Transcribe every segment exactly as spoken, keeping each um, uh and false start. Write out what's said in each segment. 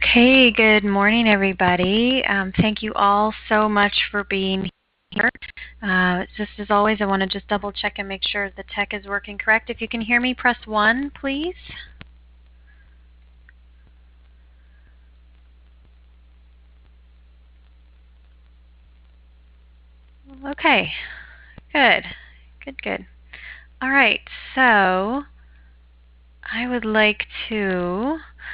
Hey, good morning, everybody. Um, thank you all so much for being here. Uh, just as always, I want to just double check and make sure the tech is working correct. If you can hear me, press one, please. Okay, good, good, good. All right, so I would like to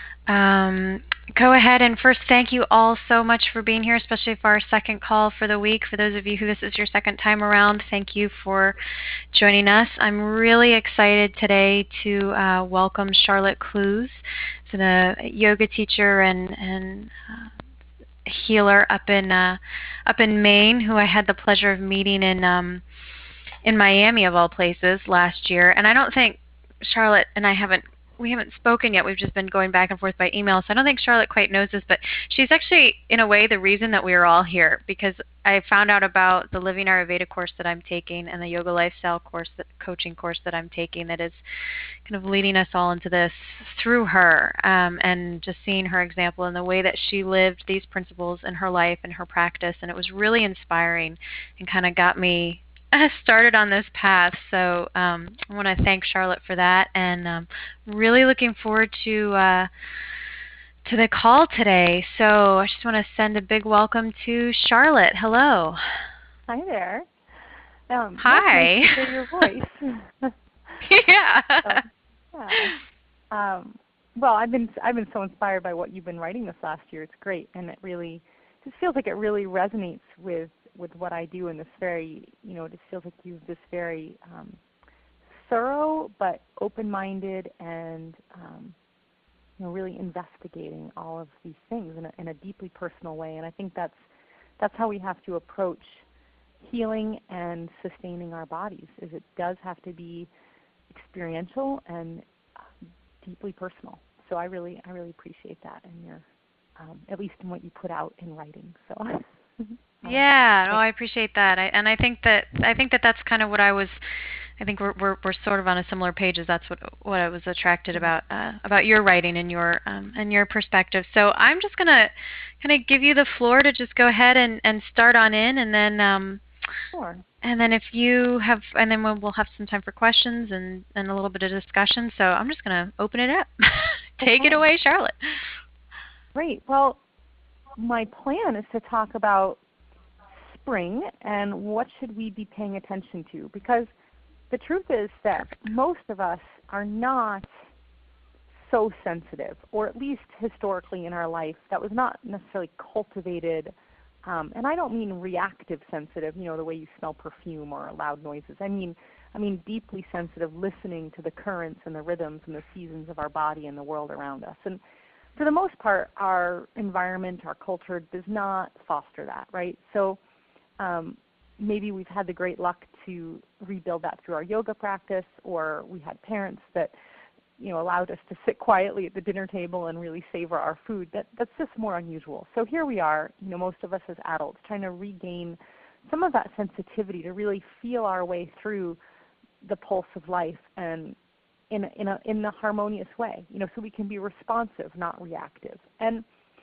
um, go ahead and first thank you all so much for being here, especially for our second call for the week. For those of you who this is your second time around, thank you for joining us. I'm really excited today to uh, welcome Charlotte Clues, so the yoga teacher and, and uh, healer up in uh, up in Maine, who I had the pleasure of meeting in um, in Miami of all places last year. And I don't think Charlotte and I haven't we haven't spoken yet. We've just been going back and forth by email. So I don't think Charlotte quite knows this, but she's actually, in a way, the reason that we are all here, because I found out about the Living Ayurveda course that I'm taking and the Yoga Lifestyle course, that coaching course that I'm taking, that is kind of leading us all into this through her, um, and just seeing her example and the way that she lived these principles in her life and her practice. And it was really inspiring and kind of got me started on this path. So um, I want to thank Charlotte for that, and um, really looking forward to uh, to the call today. So I just want to send a big welcome to Charlotte. Hello. Hi there. Um, Hi. Nice to hear your voice. Yeah. So, yeah. Um, well, I've been I've been so inspired by what you've been writing this last year. It's great, and it really just feels like it really resonates with with what I do in this very, you know, it just feels like you've this very um, thorough but open-minded and um, you know, really investigating all of these things in a, in a deeply personal way. And I think that's that's how we have to approach healing and sustaining our bodies. Is it does have to be experiential and deeply personal. So I really I really appreciate that in your um, at least in what you put out in writing. So. Yeah, no, I appreciate that. I, and I think that I think that that's kind of what I was. I think we're we're we're sort of on a similar page. As that's what what I was attracted about uh, about your writing and your um, and your perspective. So I'm just gonna kind of give you the floor to just go ahead and, and start on in, and then um, Sure. and then if you have, and then we'll, we'll have some time for questions and, and a little bit of discussion. So I'm just gonna open it up. Take Okay. it away, Charlotte. Great. Well, my plan is to talk about spring and what should we be paying attention to, because the truth is that most of us are not so sensitive, or at least historically in our life that was not necessarily cultivated, um, and I don't mean reactive sensitive, you know, the way you smell perfume or loud noises. I mean I mean deeply sensitive, listening to the currents and the rhythms and the seasons of our body and the world around us. And for the most part, our environment, our culture does not foster that, right? So Um, maybe we've had the great luck to rebuild that through our yoga practice, or we had parents that, you know, allowed us to sit quietly at the dinner table and really savor our food. That, that's just more unusual. So here we are, you know, most of us as adults trying to regain some of that sensitivity to really feel our way through the pulse of life and in a, in a, in a harmonious way, you know, so we can be responsive, not reactive. And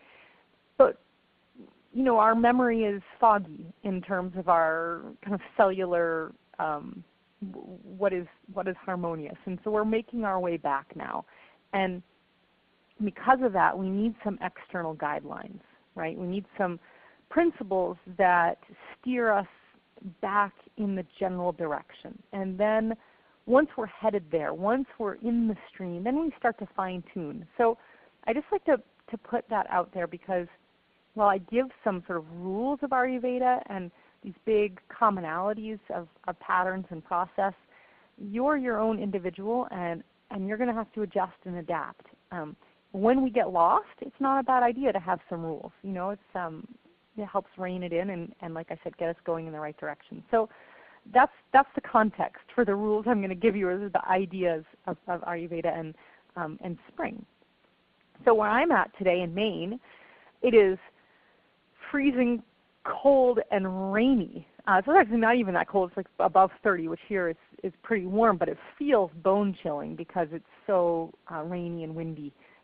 but you know, our memory is foggy in terms of our kind of cellular, um, what is what is harmonious. And so we're making our way back now. And because of that, we need some external guidelines, right? We need some principles that steer us back in the general direction. And then once we're headed there, once we're in the stream, then we start to fine tune. So I just like to, to put that out there, because while I give some sort of rules of Ayurveda and these big commonalities of, of patterns and process, you're your own individual, and, and you're going to have to adjust and adapt. Um, when we get lost, it's not a bad idea to have some rules. You know, it's, um, it helps rein it in and, and, like I said, get us going in the right direction. So that's, that's the context for the rules I'm going to give you, or the ideas of, of Ayurveda and, um, and spring. So where I'm at today in Maine, it is freezing cold and rainy. Uh, so it's actually not even that cold. It's like above thirty, which here is, is pretty warm, but it feels bone chilling because it's so uh, rainy and windy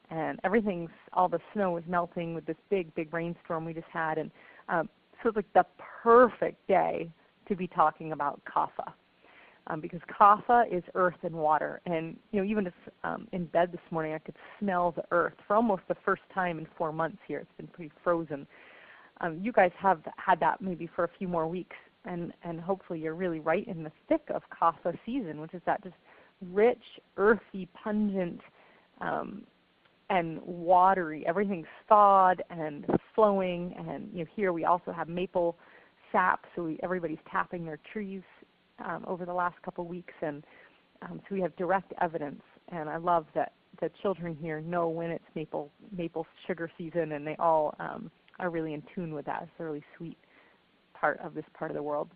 and everything's, all the snow is melting with this big, big rainstorm we just had. And um, so it's like the perfect day to be talking about kapha. Um, because kapha is earth and water. And you know, even just um, in bed this morning, I could smell the earth for almost the first time in four months here. It's been pretty frozen. Um, you guys have had that maybe for a few more weeks, and, and hopefully you're really right in the thick of kapha season, which is that just rich, earthy, pungent, um, and watery. Everything's thawed and flowing, and you know, here we also have maple sap, so we, everybody's tapping their trees um, over the last couple weeks, and um, so we have direct evidence. And I love that the children here know when it's maple maple sugar season, and they all um, are really in tune with that. It's a really sweet part of this part of the world.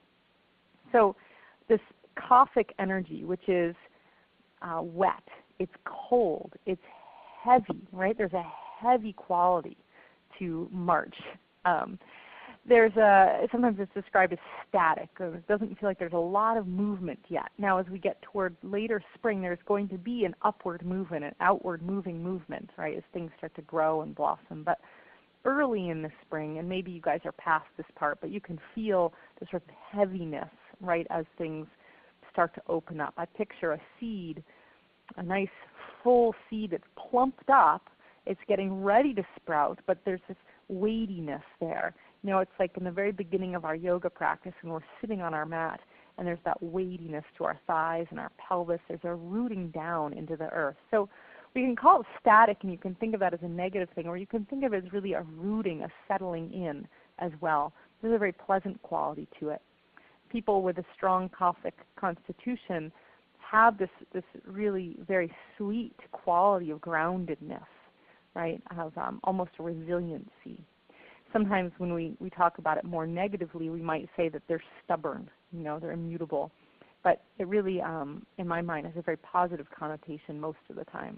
So this kaphic energy, which is uh, wet, it's cold, it's heavy, right? There's a heavy quality to March. Um, there's a, sometimes it's described as static. It doesn't feel like there's a lot of movement yet. Now as we get toward later spring, there's going to be an upward movement, an outward moving movement, right, as things start to grow and blossom. But early in the spring, and maybe you guys are past this part, but you can feel the sort of heaviness, right, as things start to open up. I picture a seed, a nice full seed that's plumped up. It's getting ready to sprout, but there's this weightiness there. You know, it's like in the very beginning of our yoga practice when we're sitting on our mat, and there's that weightiness to our thighs and our pelvis. There's a rooting down into the earth. So we can call it static, and you can think of that as a negative thing, or you can think of it as really a rooting, a settling in as well. There's a very pleasant quality to it. People with a strong kaphic constitution have this, this really very sweet quality of groundedness, right, of um, almost a resiliency. Sometimes when we, we talk about it more negatively, we might say that they're stubborn, you know, they're immutable. But it really, um, in my mind, has a very positive connotation most of the time.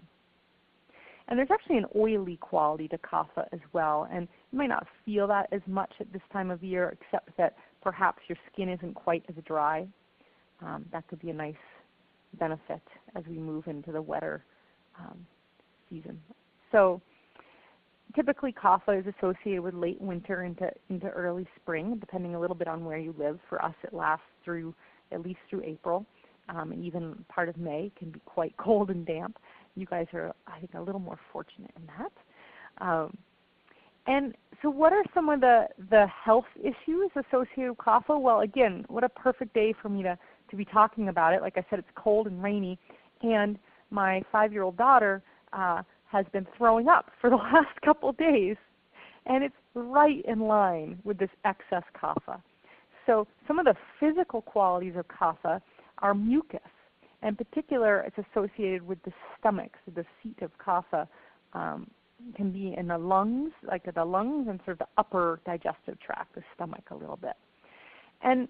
And there's actually an oily quality to kapha as well, and you might not feel that as much at this time of year, except that perhaps your skin isn't quite as dry. Um, that could be a nice benefit as we move into the wetter um, season. So typically kapha is associated with late winter into, into early spring, depending a little bit on where you live. For us it lasts through at least through April, um, and even part of May can be quite cold and damp. You guys are, I think, a little more fortunate in that. Um, and so what are some of the, the health issues associated with kapha? Well, again, what a perfect day for me to, to be talking about it. Like I said, it's cold and rainy, and my five-year-old daughter uh, has been throwing up for the last couple days, and it's right in line with this excess kapha. So some of the physical qualities of kapha are mucus. In particular, it's associated with the stomach. So the seat of kapha um, can be in the lungs, like the lungs and sort of the upper digestive tract, the stomach a little bit. And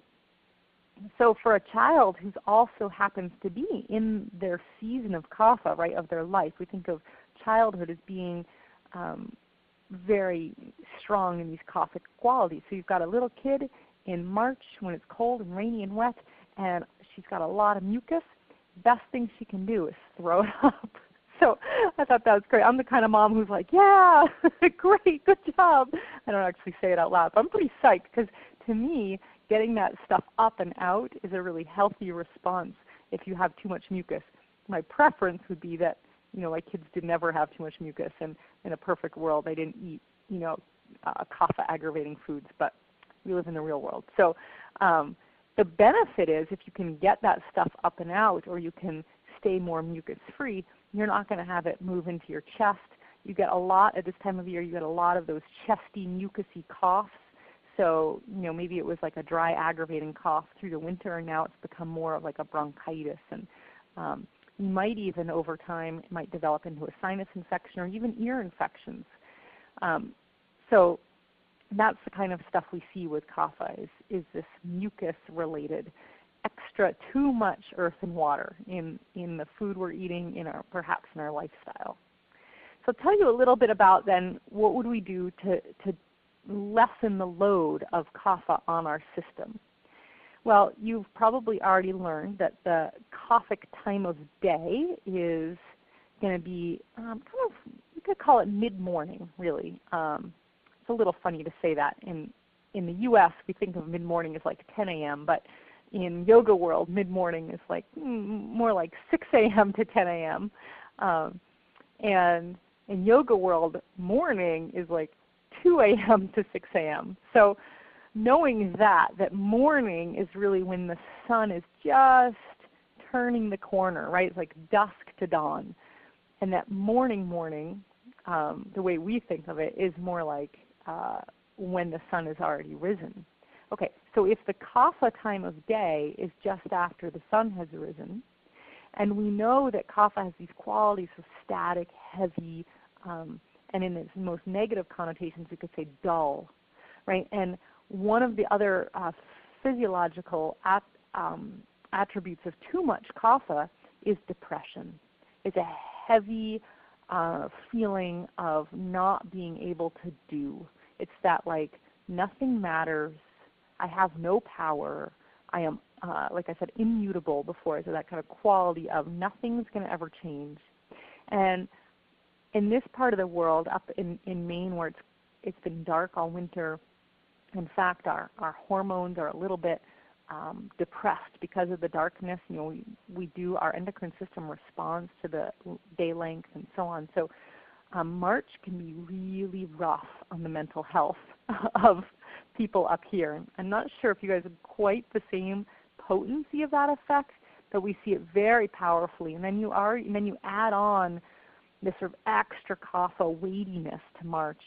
so for a child who also happens to be in their season of kapha, right, of their life, we think of childhood as being um, very strong in these kaphic qualities. So you've got a little kid in March when it's cold and rainy and wet, and she's got a lot of mucus. Best thing she can do is throw it up. So I thought that was great. I'm the kind of mom who's like, yeah, great, good job. I don't actually say it out loud, but I'm pretty psyched because to me, getting that stuff up and out is a really healthy response if you have too much mucus. My preference would be that, you know, my kids did never have too much mucus, and in a perfect world they didn't eat, you know, uh, kapha aggravating foods, but we live in the real world. So um, the benefit is if you can get that stuff up and out, or you can stay more mucus free, you're not going to have it move into your chest. You get a lot at this time of year, you get a lot of those chesty, mucusy coughs. So, you know, maybe it was like a dry, aggravating cough through the winter, and now it's become more of like a bronchitis. And um, you might even, over time, it might develop into a sinus infection or even ear infections. Um, so that's the kind of stuff we see with kapha is, is this mucus-related, extra, too much earth and water in, in the food we're eating, in our, perhaps in our lifestyle. So I'll tell you a little bit about then what would we do to, to lessen the load of kapha on our system. Well, you've probably already learned that the kaphic time of day is going to be um, kind of, could call it mid-morning, really. Um, it's a little funny to say that. In, in the U S, we think of mid-morning as like ten A M, but in yoga world, mid-morning is like mm, more like six A M to ten A M Um, and in yoga world, morning is like two A M to six A M So knowing that, that morning is really when the sun is just turning the corner, right? It's like dusk to dawn. And that morning morning, um, the way we think of it, is more like uh, when the sun is already risen. Okay, so if the kapha time of day is just after the sun has risen, and we know that kapha has these qualities of static, heavy, um, and in its most negative connotations we could say dull, right? And one of the other uh, physiological at, um, attributes of too much kapha is depression. It's a heavy uh, feeling of not being able to do. It's that like nothing matters, I have no power, I am, uh, like I said, immutable before, so that kind of quality of nothing's going to ever change. And in this part of the world, up in, in Maine where it's, it's been dark all winter, in fact our, our hormones are a little bit um, depressed because of the darkness. You know, we, we do, our endocrine system responds to the day length and so on. So um, March can be really rough on the mental health of people up here. I'm not sure if you guys have quite the same potency of that effect, but we see it very powerfully. And then you are, and then you add on this sort of extra kapha weightiness to March.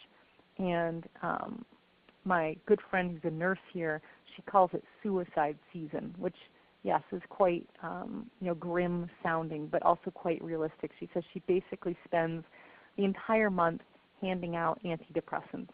And um, my good friend who's a nurse here, she calls it suicide season, which yes is quite um, you know, grim sounding, but also quite realistic. She says she basically spends the entire month handing out antidepressants.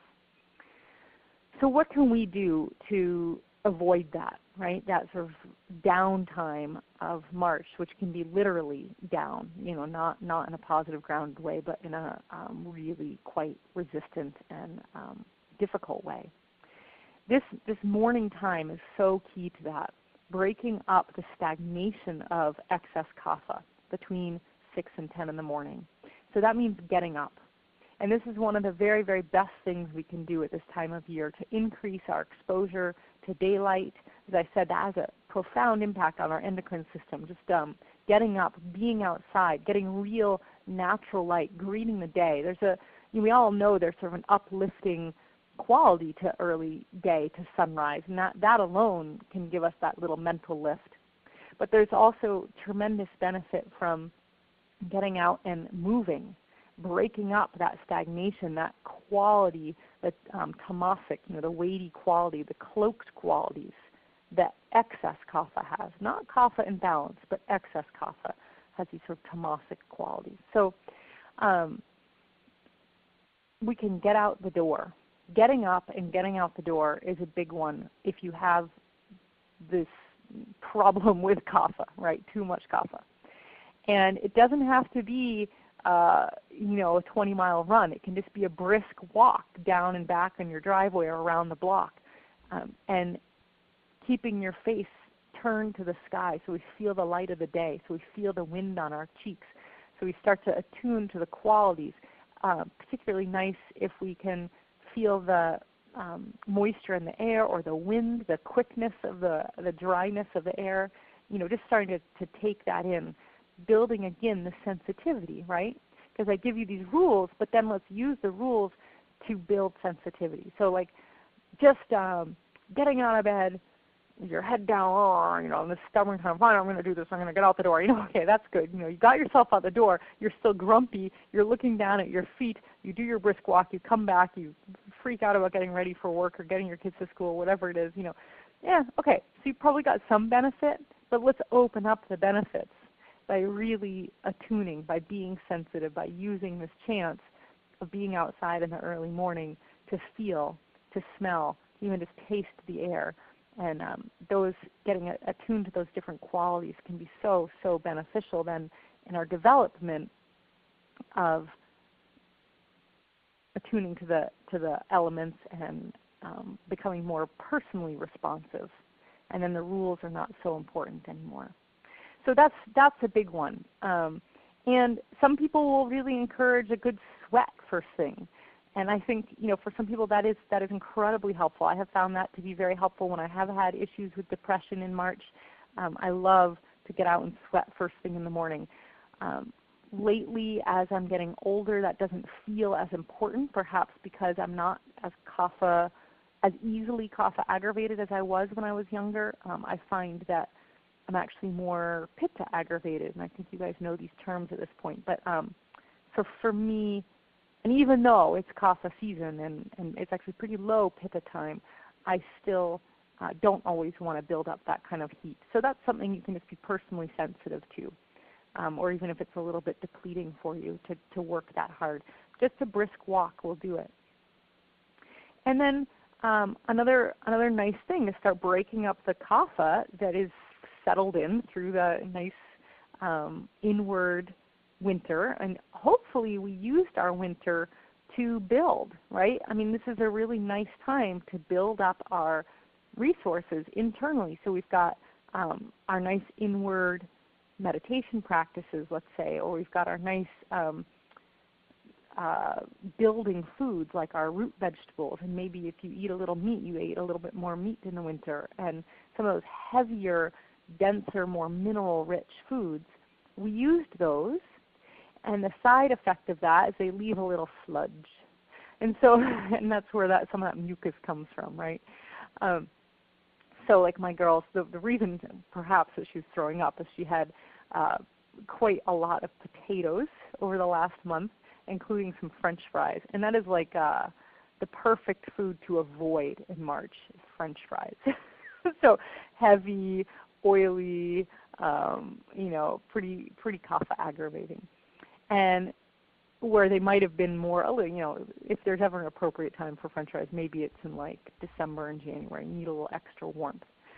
So what can we do to avoid that, right? That sort of downtime of March, which can be literally down, you know, not, not in a positive grounded way, but in a um, really quite resistant and um, difficult way. This, this morning time is so key to that, breaking up the stagnation of excess kapha between six and ten in the morning. So that means getting up. And this is one of the very, very best things we can do at this time of year to increase our exposure to daylight. As I said, that has a profound impact on our endocrine system. Just um, getting up, being outside, getting real natural light, greeting the day. There's a, you know, we all know there's sort of an uplifting quality to early day, to sunrise, and that, that alone can give us that little mental lift. But there's also tremendous benefit from getting out and moving, breaking up that stagnation, that quality, the um, tamasic, you know, the weighty quality, the cloaked qualities that excess kapha has. Not kapha in balance, but excess kapha has these sort of tamasic qualities. So um, we can get out the door. Getting up and getting out the door is a big one if you have this problem with kapha, right? Too much kapha. And it doesn't have to be Uh, you know, a twenty mile run. It can just be a brisk walk down and back on your driveway or around the block. Um, and keeping your face turned to the sky so we feel the light of the day, so we feel the wind on our cheeks, so we start to attune to the qualities. Uh, particularly nice if we can feel the um, moisture in the air or the wind, the quickness of the, the dryness of the air, you know, just starting to, to take that in. Building again the sensitivity, right? Because I give you these rules, but then let's use the rules to build sensitivity. So like just um, getting out of bed, your head down, oh, you know, and this stubborn kind of, fine, I'm going to do this, I'm going to get out the door. You know, okay, that's good. You know, you got yourself out the door, you're still grumpy, you're looking down at your feet, you do your brisk walk, you come back, you freak out about getting ready for work or getting your kids to school, whatever it is, you know. Yeah, okay, so you probably got some benefit, but let's open up the benefits by really attuning, by being sensitive, by using this chance of being outside in the early morning to feel, to smell, even just taste the air. And um, those getting attuned to those different qualities can be so, so beneficial then in our development of attuning to the, to the elements and um, becoming more personally responsive. And then the rules are not so important anymore. So that's, that's a big one. Um, and some people will really encourage a good sweat first thing. And I think, you know, for some people that is that is incredibly helpful. I have found that to be very helpful when I have had issues with depression in March. Um, I love to get out and sweat first thing in the morning. Um, lately, as I'm getting older, that doesn't feel as important, perhaps because I'm not as kapha, as easily kapha aggravated as I was when I was younger. Um, I find that I'm actually more pitta aggravated, and I think you guys know these terms at this point. But um, so for me, and even though it's kapha season and, and it's actually pretty low pitta time, I still uh, don't always want to build up that kind of heat. So that's something you can just be personally sensitive to, um, or even if it's a little bit depleting for you to, to work that hard. Just a brisk walk will do it. And then um, another, another nice thing is start breaking up the kapha that is settled in through the nice um, inward winter, and hopefully we used our winter to build, right? I mean, this is a really nice time to build up our resources internally. So we've got um, our nice inward meditation practices, let's say, or we've got our nice um, uh, building foods like our root vegetables, and maybe if you eat a little meat, you ate a little bit more meat in the winter, and some of those heavier, denser, more mineral-rich foods. We used those. And the side effect of that is they leave a little sludge. And so, and that's where that, some of that mucus comes from, right? Um, so like my girls, the, the reason perhaps that she was throwing up is she had uh, quite a lot of potatoes over the last month, including some French fries. And that is like uh, the perfect food to avoid in March is French fries. So heavy, oily, um, you know, pretty, pretty kapha aggravating. And where they might have been more, you know, if there's ever an appropriate time for French fries, maybe it's in like December and January. You need a little extra warmth.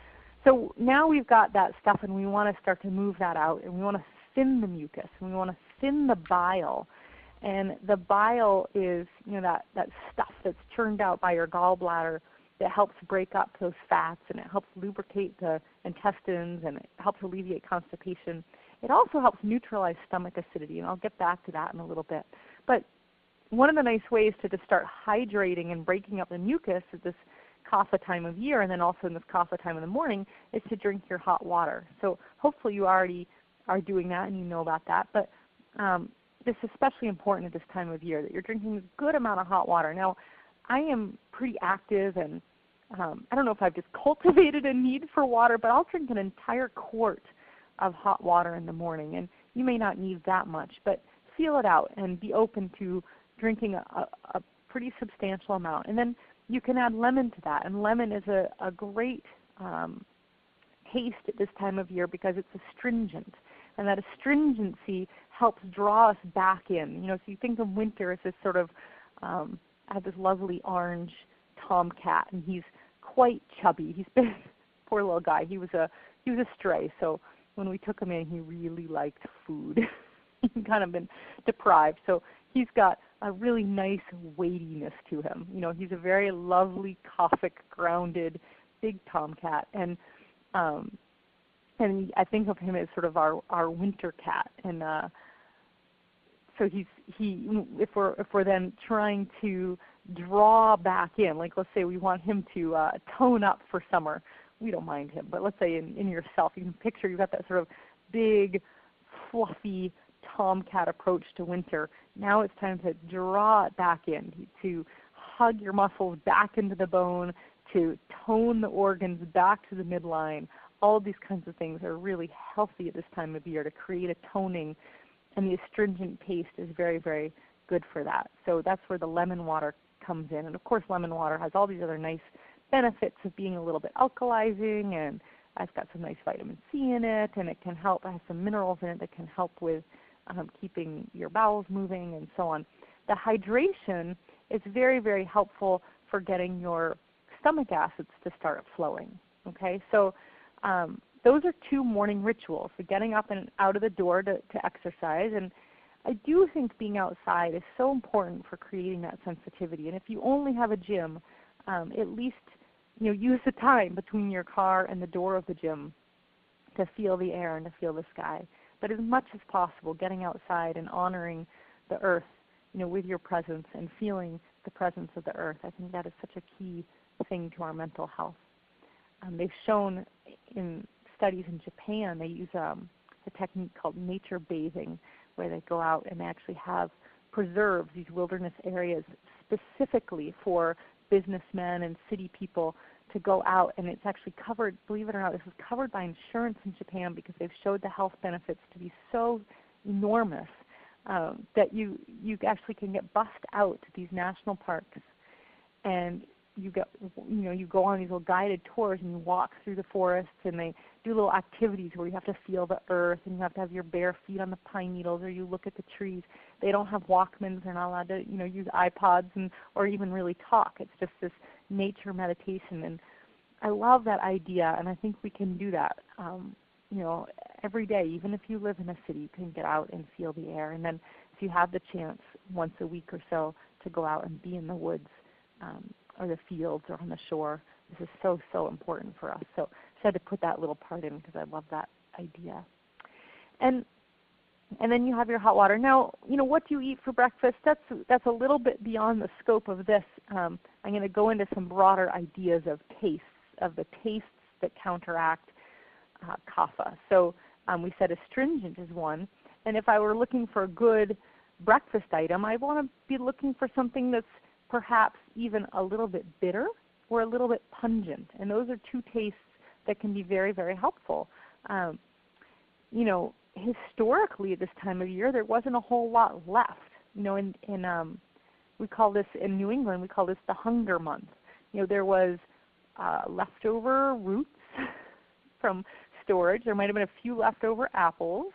So now we've got that stuff, and we want to start to move that out, and we want to thin the mucus, and we want to thin the bile. And the bile is, you know, that, that stuff that's churned out by your gallbladder that helps break up those fats, and it helps lubricate the intestines, and it helps alleviate constipation. It also helps neutralize stomach acidity, and I'll get back to that in a little bit. But one of the nice ways to just start hydrating and breaking up the mucus at this kapha time of year, and then also in this kapha time in the morning, is to drink your hot water. So hopefully you already are doing that and you know about that. But um, this is especially important at this time of year, that you're drinking a good amount of hot water. Now, I am pretty active, and um, I don't know if I've just cultivated a need for water, but I'll drink an entire quart of hot water in the morning. And you may not need that much, but feel it out and be open to drinking a, a, a pretty substantial amount. And then you can add lemon to that. And lemon is a, a great um, taste at this time of year because it's astringent. And that astringency helps draw us back in. You know, so you think of winter as this sort of, um, I have this lovely orange tomcat, and he's quite chubby. He's been, poor little guy, he was a, he was a stray. So when we took him in, he really liked food. He'd kind of been deprived. So he's got a really nice weightiness to him. You know, he's a very lovely, Kafic, grounded, big tomcat. And um, and I think of him as sort of our, our winter cat. And uh, so he's he if we're if we're then trying to draw back in, like let's say we want him to uh, tone up for summer. We don't mind him, but let's say in, in yourself, you can picture you've got that sort of big, fluffy tomcat approach to winter. Now it's time to draw it back in, to hug your muscles back into the bone, to tone the organs back to the midline. All of these kinds of things are really healthy at this time of year to create a toning, and the astringent paste is very, very good for that. So that's where the lemon water comes in. And of course lemon water has all these other nice benefits of being a little bit alkalizing, and it's got some nice vitamin C in it, and it can help, it has some minerals in it that can help with um, keeping your bowels moving and so on. The hydration is very, very helpful for getting your stomach acids to start flowing. Okay, so um, those are two morning rituals, so getting up and out of the door to, to exercise. And I do think being outside is so important for creating that sensitivity. And if you only have a gym, um, at least you know, use the time between your car and the door of the gym to feel the air and to feel the sky. But as much as possible, getting outside and honoring the earth, you know, with your presence and feeling the presence of the earth. I think that is such a key thing to our mental health. Um, they've shown in studies in Japan, they use um, a technique called nature bathing, where they go out and actually have preserves, these wilderness areas, specifically for businessmen and city people to go out, and it's actually covered, believe it or not, this is covered by insurance in Japan because they've showed the health benefits to be so enormous um, that you, you actually can get bussed out to these national parks, and you get, you know, you go on these little guided tours and you walk through the forests, and they do little activities where you have to feel the earth and you have to have your bare feet on the pine needles, or you look at the trees. They don't have Walkmans. They're not allowed to, you know, use iPods and or even really talk. It's just this nature meditation, and I love that idea, and I think we can do that. Um, you know, every day, even if you live in a city, you can get out and feel the air. And then if you have the chance once a week or so to go out and be in the woods, um, or the fields or on the shore. This is so, so important for us. So I had to put that little part in because I love that idea. And and then you have your hot water. Now, you know, what do you eat for breakfast? That's, that's a little bit beyond the scope of this. Um, I'm going to go into some broader ideas of tastes, of the tastes that counteract uh, kapha. So um, we said astringent is one. And if I were looking for a good breakfast item, I want to be looking for something that's perhaps even a little bit bitter or a little bit pungent. And those are two tastes that can be very, very helpful. Um, you know, historically at this time of year, there wasn't a whole lot left. You know, in, in um, we call this, in New England, we call this the hunger month. You know, there was uh, leftover roots from storage. There might have been a few leftover apples.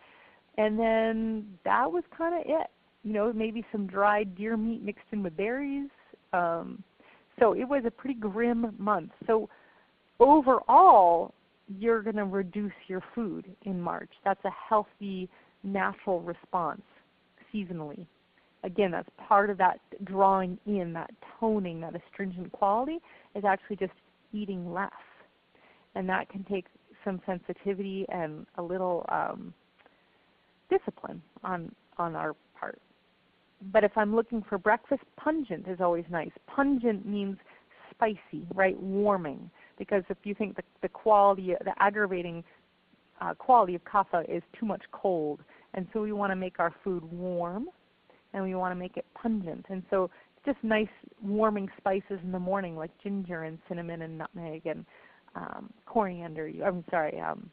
And then that was kind of it. You know, maybe some dried deer meat mixed in with berries. Um, so it was a pretty grim month. So overall, you're going to reduce your food in March. That's a healthy, natural response seasonally. Again, that's part of that drawing in, that toning, that astringent quality, is actually just eating less. And that can take some sensitivity and a little um, discipline on, on our part. But if I'm looking for breakfast, pungent is always nice. Pungent means spicy, right, warming. Because if you think the, the quality, the aggravating uh, quality of kapha is too much cold. And so we want to make our food warm, and we want to make it pungent. And so just nice warming spices in the morning like ginger and cinnamon and nutmeg and um, coriander. I'm sorry, um,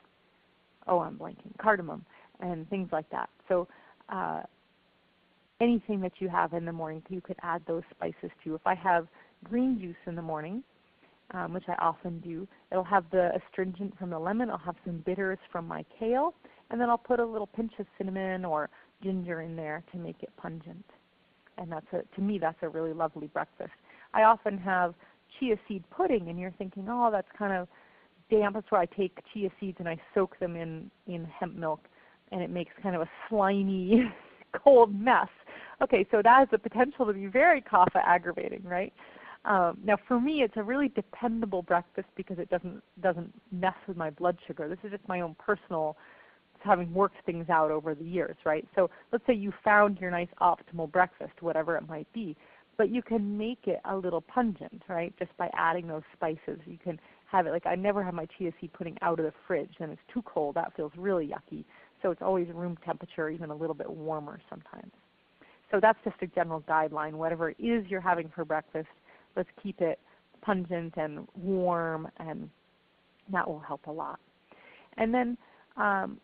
oh, I'm blanking, cardamom and things like that. So uh, anything that you have in the morning, you could add those spices to. If I have green juice in the morning, um, which I often do, it'll have the astringent from the lemon. I'll have some bitters from my kale, and then I'll put a little pinch of cinnamon or ginger in there to make it pungent. And that's a, to me, that's a really lovely breakfast. I often have chia seed pudding, and you're thinking, oh, that's kind of damp. That's where I take chia seeds and I soak them in, in hemp milk, and it makes kind of a slimy, cold mess. Okay, so that has the potential to be very kapha aggravating, right? Um, now for me, it's a really dependable breakfast because it doesn't, doesn't mess with my blood sugar. This is just my own personal, having worked things out over the years, right? So let's say you found your nice optimal breakfast, whatever it might be, but you can make it a little pungent, right, just by adding those spices. You can have it, like I never have my chia seed pudding out of the fridge, and it's too cold. That feels really yucky. So it's always room temperature, even a little bit warmer sometimes. So that's just a general guideline. Whatever it is you're having for breakfast, let's keep it pungent and warm, and that will help a lot. And then um,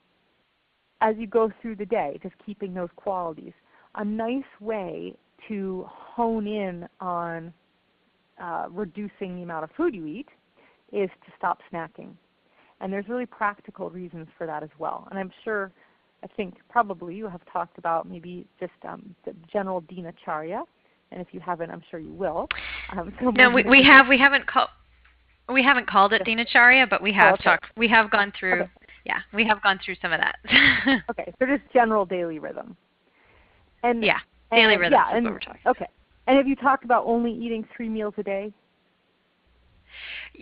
as you go through the day, just keeping those qualities. A nice way to hone in on uh, reducing the amount of food you eat is to stop snacking. And there's really practical reasons for that as well. And I'm sure, I think probably you have talked about maybe just um, the general dinacharya. And if you haven't, I'm sure you will. Um, so no, we, we have. We haven't called. We haven't called it dinacharya, but we have oh, okay. talked. We have gone through. Okay. Yeah, we have gone through some of that. Okay, so just general daily rhythm. And yeah, daily and, rhythm yeah, is and, what we're talking Okay. And have you talked about only eating three meals a day?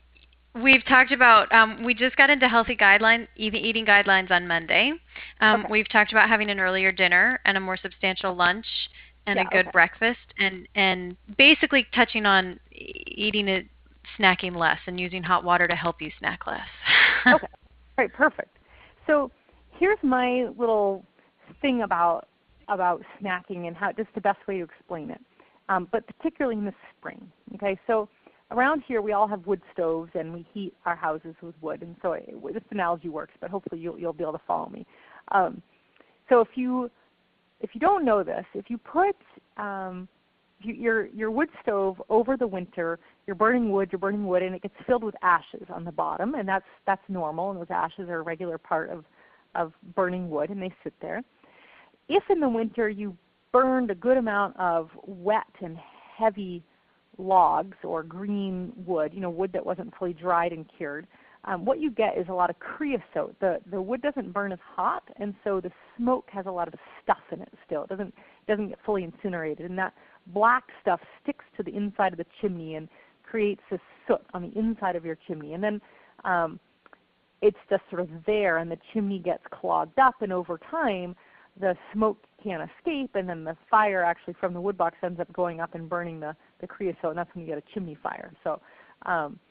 we've talked about, um, we just got into healthy guidelines, eating guidelines on Monday. Um, Okay. we've talked about having an earlier dinner and a more substantial lunch and a Yeah. good Okay. breakfast, and, and basically touching on e- eating it, snacking less and using hot water to help you snack less. Okay. All right. Perfect. So here's my little thing about about snacking and how just the best way to explain it, um, but particularly in the spring. Okay. So around here we all have wood stoves and we heat our houses with wood, and so it, this analogy works, but hopefully you'll you'll be able to follow me. Um, so if you if you don't know this, if you put um, you, your your wood stove over the winter, you're burning wood, you're burning wood, and it gets filled with ashes on the bottom, and that's that's normal, and those ashes are a regular part of of burning wood, and they sit there. If in the winter you burned a good amount of wet and heavy logs or green wood, you know, wood that wasn't fully dried and cured, um, what you get is a lot of creosote. The the wood doesn't burn as hot, and so the smoke has a lot of stuff in it still. It doesn't it doesn't get fully incinerated, and that black stuff sticks to the inside of the chimney and creates this soot on the inside of your chimney. And then um, it's just sort of there, and the chimney gets clogged up, and over time the smoke can't escape, and then the fire actually from the wood box ends up going up and burning the, the creosote, and that's when you get a chimney fire. So um,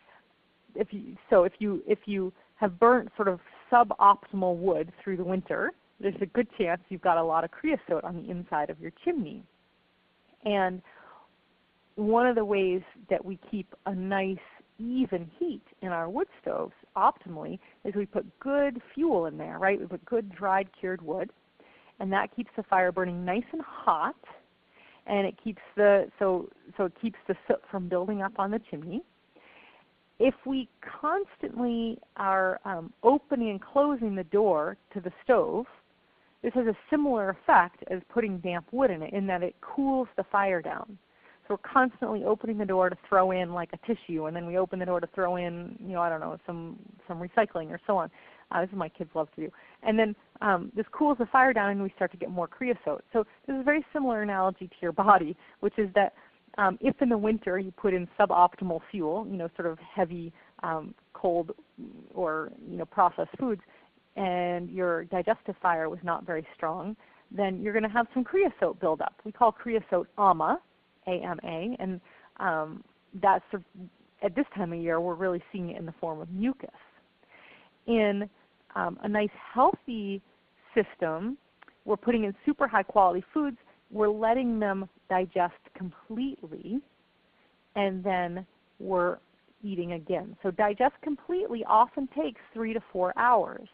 if you so if you if you have burnt sort of suboptimal wood through the winter, there's a good chance you've got a lot of creosote on the inside of your chimney. And one of the ways that we keep a nice even heat in our wood stoves optimally is we put good fuel in there, right? We put good dried cured wood, and that keeps the fire burning nice and hot, and it keeps the so so it keeps the soot from building up on the chimney. If we constantly are um, opening and closing the door to the stove, this has a similar effect as putting damp wood in it, in that it cools the fire down. So we're constantly opening the door to throw in like a tissue, and then we open the door to throw in, you know, I don't know, some some recycling or so on. Uh, this is what my kids love to do. And then um, this cools the fire down, and we start to get more creosote. So this is a very similar analogy to your body, which is that um, if in the winter you put in suboptimal fuel, you know, sort of heavy, um, cold, or you know, processed foods, and your digestive fire was not very strong, then you're going to have some creosote buildup. We call creosote A M A, A M A, and um, that's sort of, at this time of year we're really seeing it in the form of mucus. In um, a nice healthy system, we're putting in super high quality foods, we're letting them digest completely, and then we're eating again. So digest completely often takes three to four hours.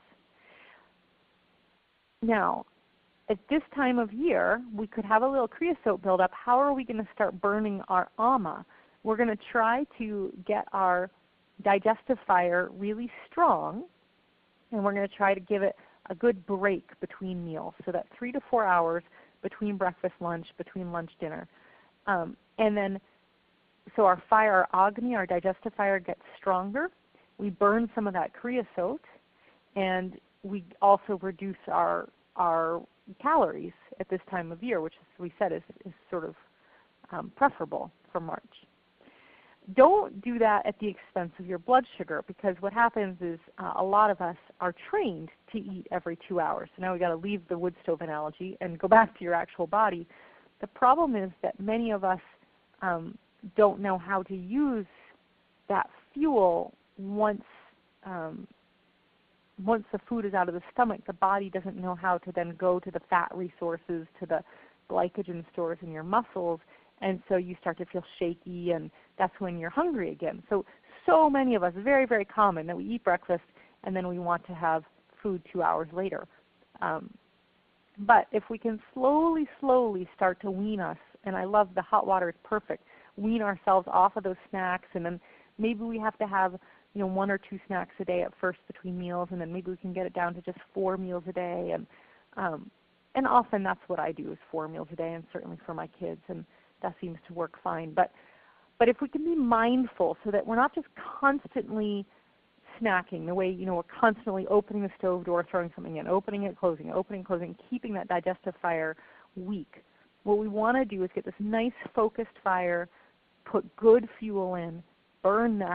Now, at this time of year, we could have a little creosote buildup. How are we going to start burning our A M A? We're going to try to get our digestive fire really strong, and we're going to try to give it a good break between meals, so that three to four hours between breakfast, lunch, between lunch, dinner. Um, and then, so our fire, our agni, our digestive fire gets stronger. We burn some of that creosote, and we also reduce our our calories at this time of year, which, as we said, is, is sort of um, preferable for March. Don't do that at the expense of your blood sugar, because what happens is uh, a lot of us are trained to eat every two hours. So now we've got to leave the wood stove analogy and go back to your actual body. The problem is that many of us um, don't know how to use that fuel once um, once the food is out of the stomach. The body doesn't know how to then go to the fat resources, to the glycogen stores in your muscles, and so you start to feel shaky, and that's when you're hungry again. So, so many of us, very, very common, that we eat breakfast and then we want to have food two hours later. Um, but if we can slowly, slowly start to wean us, and I love the hot water is perfect, wean ourselves off of those snacks, and then maybe we have to have you know, one or two snacks a day at first between meals, and then maybe we can get it down to just four meals a day. And um, and often that's what I do, is four meals a day, and certainly for my kids, and that seems to work fine. But but if we can be mindful, so that we're not just constantly snacking the way, you know, we're constantly opening the stove door, throwing something in, opening it, closing it, opening, closing, keeping that digestive fire weak. What we want to do is get this nice focused fire, put good fuel in, burn that,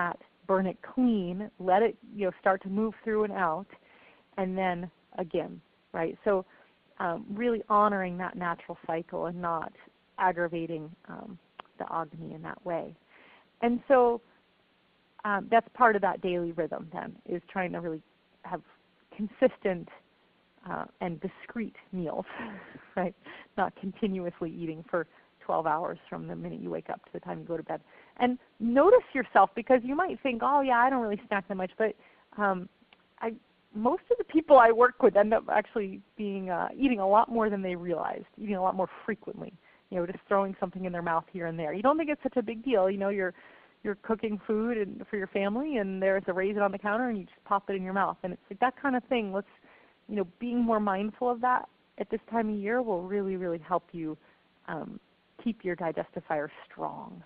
burn it clean, let it you know start to move through and out, and then again, right? So um, really honoring that natural cycle and not aggravating um, the Agni in that way. And so um, that's part of that daily rhythm then, is trying to really have consistent uh, and discrete meals, right? Not continuously eating for twelve hours from the minute you wake up to the time you go to bed. And notice yourself, because you might think, oh yeah, I don't really snack that much, but um, I, most of the people I work with end up actually being uh, eating a lot more than they realized, eating a lot more frequently. You know, just throwing something in their mouth here and there. You don't think it's such a big deal. You know, you're you're cooking food and for your family, and there's a raisin on the counter, and you just pop it in your mouth. And it's like that kind of thing. Let's, you know, being more mindful of that at this time of year will really, really help you um, keep your digestive fire strong.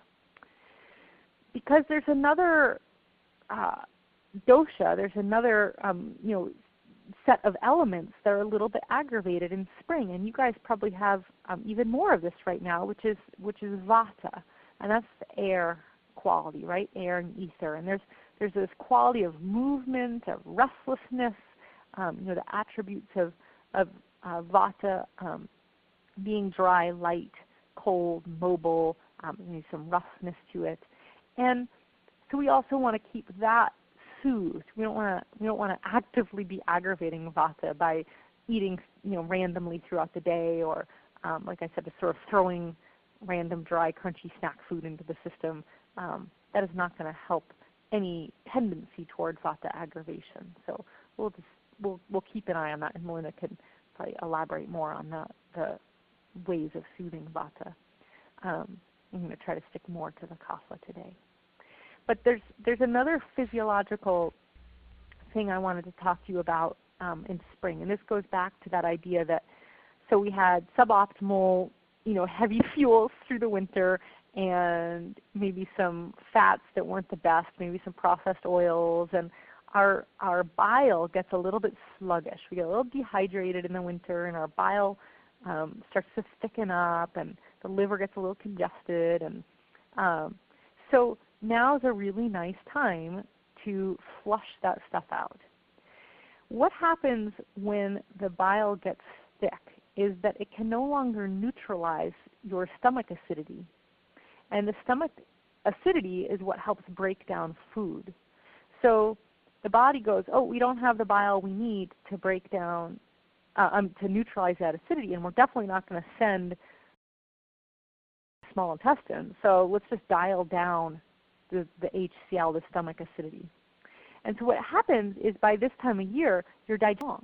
Because there's another uh, dosha, there's another, um, you know, set of elements that are a little bit aggravated in spring, and you guys probably have um, even more of this right now, which is which is vata, and that's the air quality, right? Air and ether, and there's there's this quality of movement, of restlessness, um, you know, the attributes of of uh, vata um, being dry, light, cold, mobile, um, maybe some roughness to it, and so we also want to keep that soothed. We don't want to we don't want to actively be aggravating vata by eating you know randomly throughout the day, or um, like I said, just sort of throwing random dry crunchy snack food into the system. Um, that is not going to help any tendency toward vata aggravation. So we'll just we'll we'll keep an eye on that, and Melinda can probably elaborate more on the the ways of soothing vata. Um, I'm going to try to stick more to the kapha today. But there's there's another physiological thing I wanted to talk to you about um, in spring, and this goes back to that idea that so we had suboptimal, you know, heavy fuels through the winter, and maybe some fats that weren't the best, maybe some processed oils, and our our bile gets a little bit sluggish. We get a little dehydrated in the winter, and our bile um, starts to thicken up, and the liver gets a little congested, and um, so now is a really nice time to flush that stuff out. What happens when the bile gets thick is that it can no longer neutralize your stomach acidity. And the stomach acidity is what helps break down food. So the body goes, oh, we don't have the bile we need to break down, uh, um, to neutralize that acidity, and we're definitely not going to send small intestine. So let's just dial down The, the H C L, the stomach acidity. And so what happens is by this time of year, you're digesting.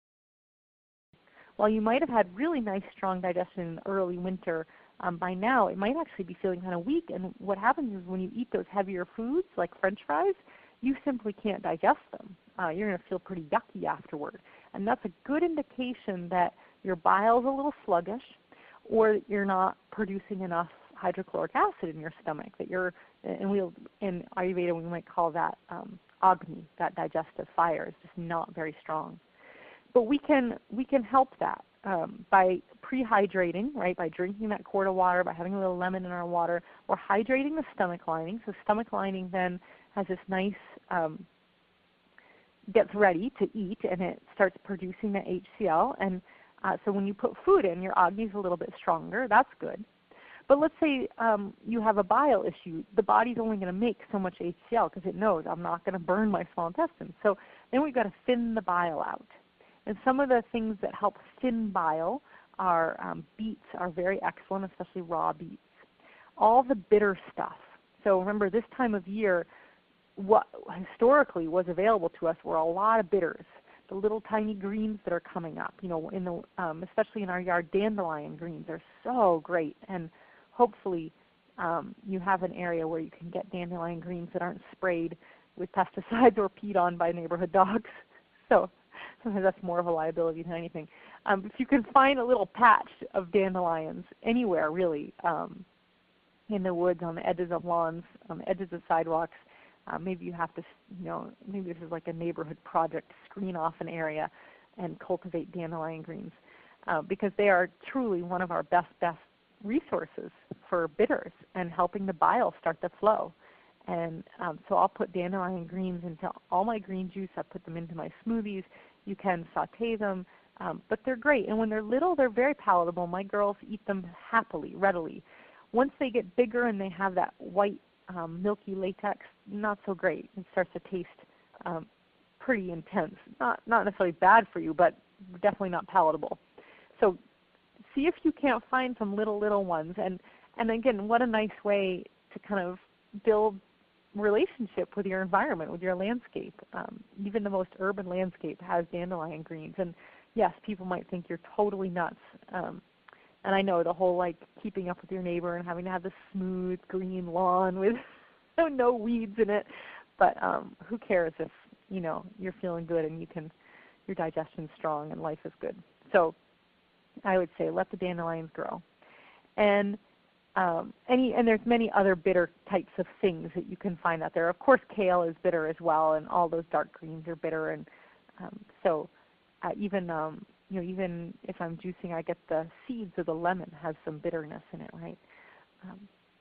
While you might have had really nice, strong digestion in the early winter, um, by now it might actually be feeling kind of weak. And what happens is when you eat those heavier foods like French fries, you simply can't digest them. Uh, you're going to feel pretty yucky afterward. And that's a good indication that your bile is a little sluggish, or that you're not producing enough hydrochloric acid in your stomach, that you're, and we'll, in Ayurveda we might call that um, Agni, that digestive fire is just not very strong. But we can, we can help that um, by prehydrating, right, by drinking that quart of water, by having a little lemon in our water, or hydrating the stomach lining. So stomach lining then has this nice, um, gets ready to eat, and it starts producing the H C L. And uh, so when you put food in, your Agni is a little bit stronger. That's good. But let's say um, you have a bile issue. The body's only going to make so much H C L because it knows I'm not going to burn my small intestine. So then we've got to thin the bile out. And some of the things that help thin bile are um, beets are very excellent, especially raw beets. All the bitter stuff. So remember, this time of year, what historically was available to us were a lot of bitters. The little tiny greens that are coming up, you know, in the um, especially in our yard, dandelion greens are so great. And hopefully um, you have an area where you can get dandelion greens that aren't sprayed with pesticides or peed on by neighborhood dogs. So sometimes that's more of a liability than anything. Um, if you can find a little patch of dandelions anywhere really, um, in the woods, on the edges of lawns, on the edges of sidewalks, uh, maybe you have to, you know, maybe this is like a neighborhood project, screen off an area and cultivate dandelion greens uh, because they are truly one of our best, best resources for bitters and helping the bile start to flow. And um, so I'll put dandelion greens into all my green juice. I put them into my smoothies. You can saute them, um, but they're great. And when they're little, they're very palatable. My girls eat them happily, readily. Once they get bigger and they have that white um, milky latex, not so great. It starts to taste um, pretty intense. Not, not necessarily bad for you, but definitely not palatable. So see if you can't find some little, little ones. And, and again, what a nice way to kind of build relationship with your environment, with your landscape. Um, even the most urban landscape has dandelion greens. And yes, people might think you're totally nuts. Um, and I know the whole like keeping up with your neighbor and having to have this smooth green lawn with no weeds in it. But um, who cares if you know you're feeling good and you can, your digestion's strong and life is good. So I would say let the dandelions grow. And Um, any, and there's many other bitter types of things that you can find out there. Of course, kale is bitter as well, and all those dark greens are bitter. And um, so, uh, even um, you know, even if I'm juicing, I get the seeds of the lemon has some bitterness in it, right? Um,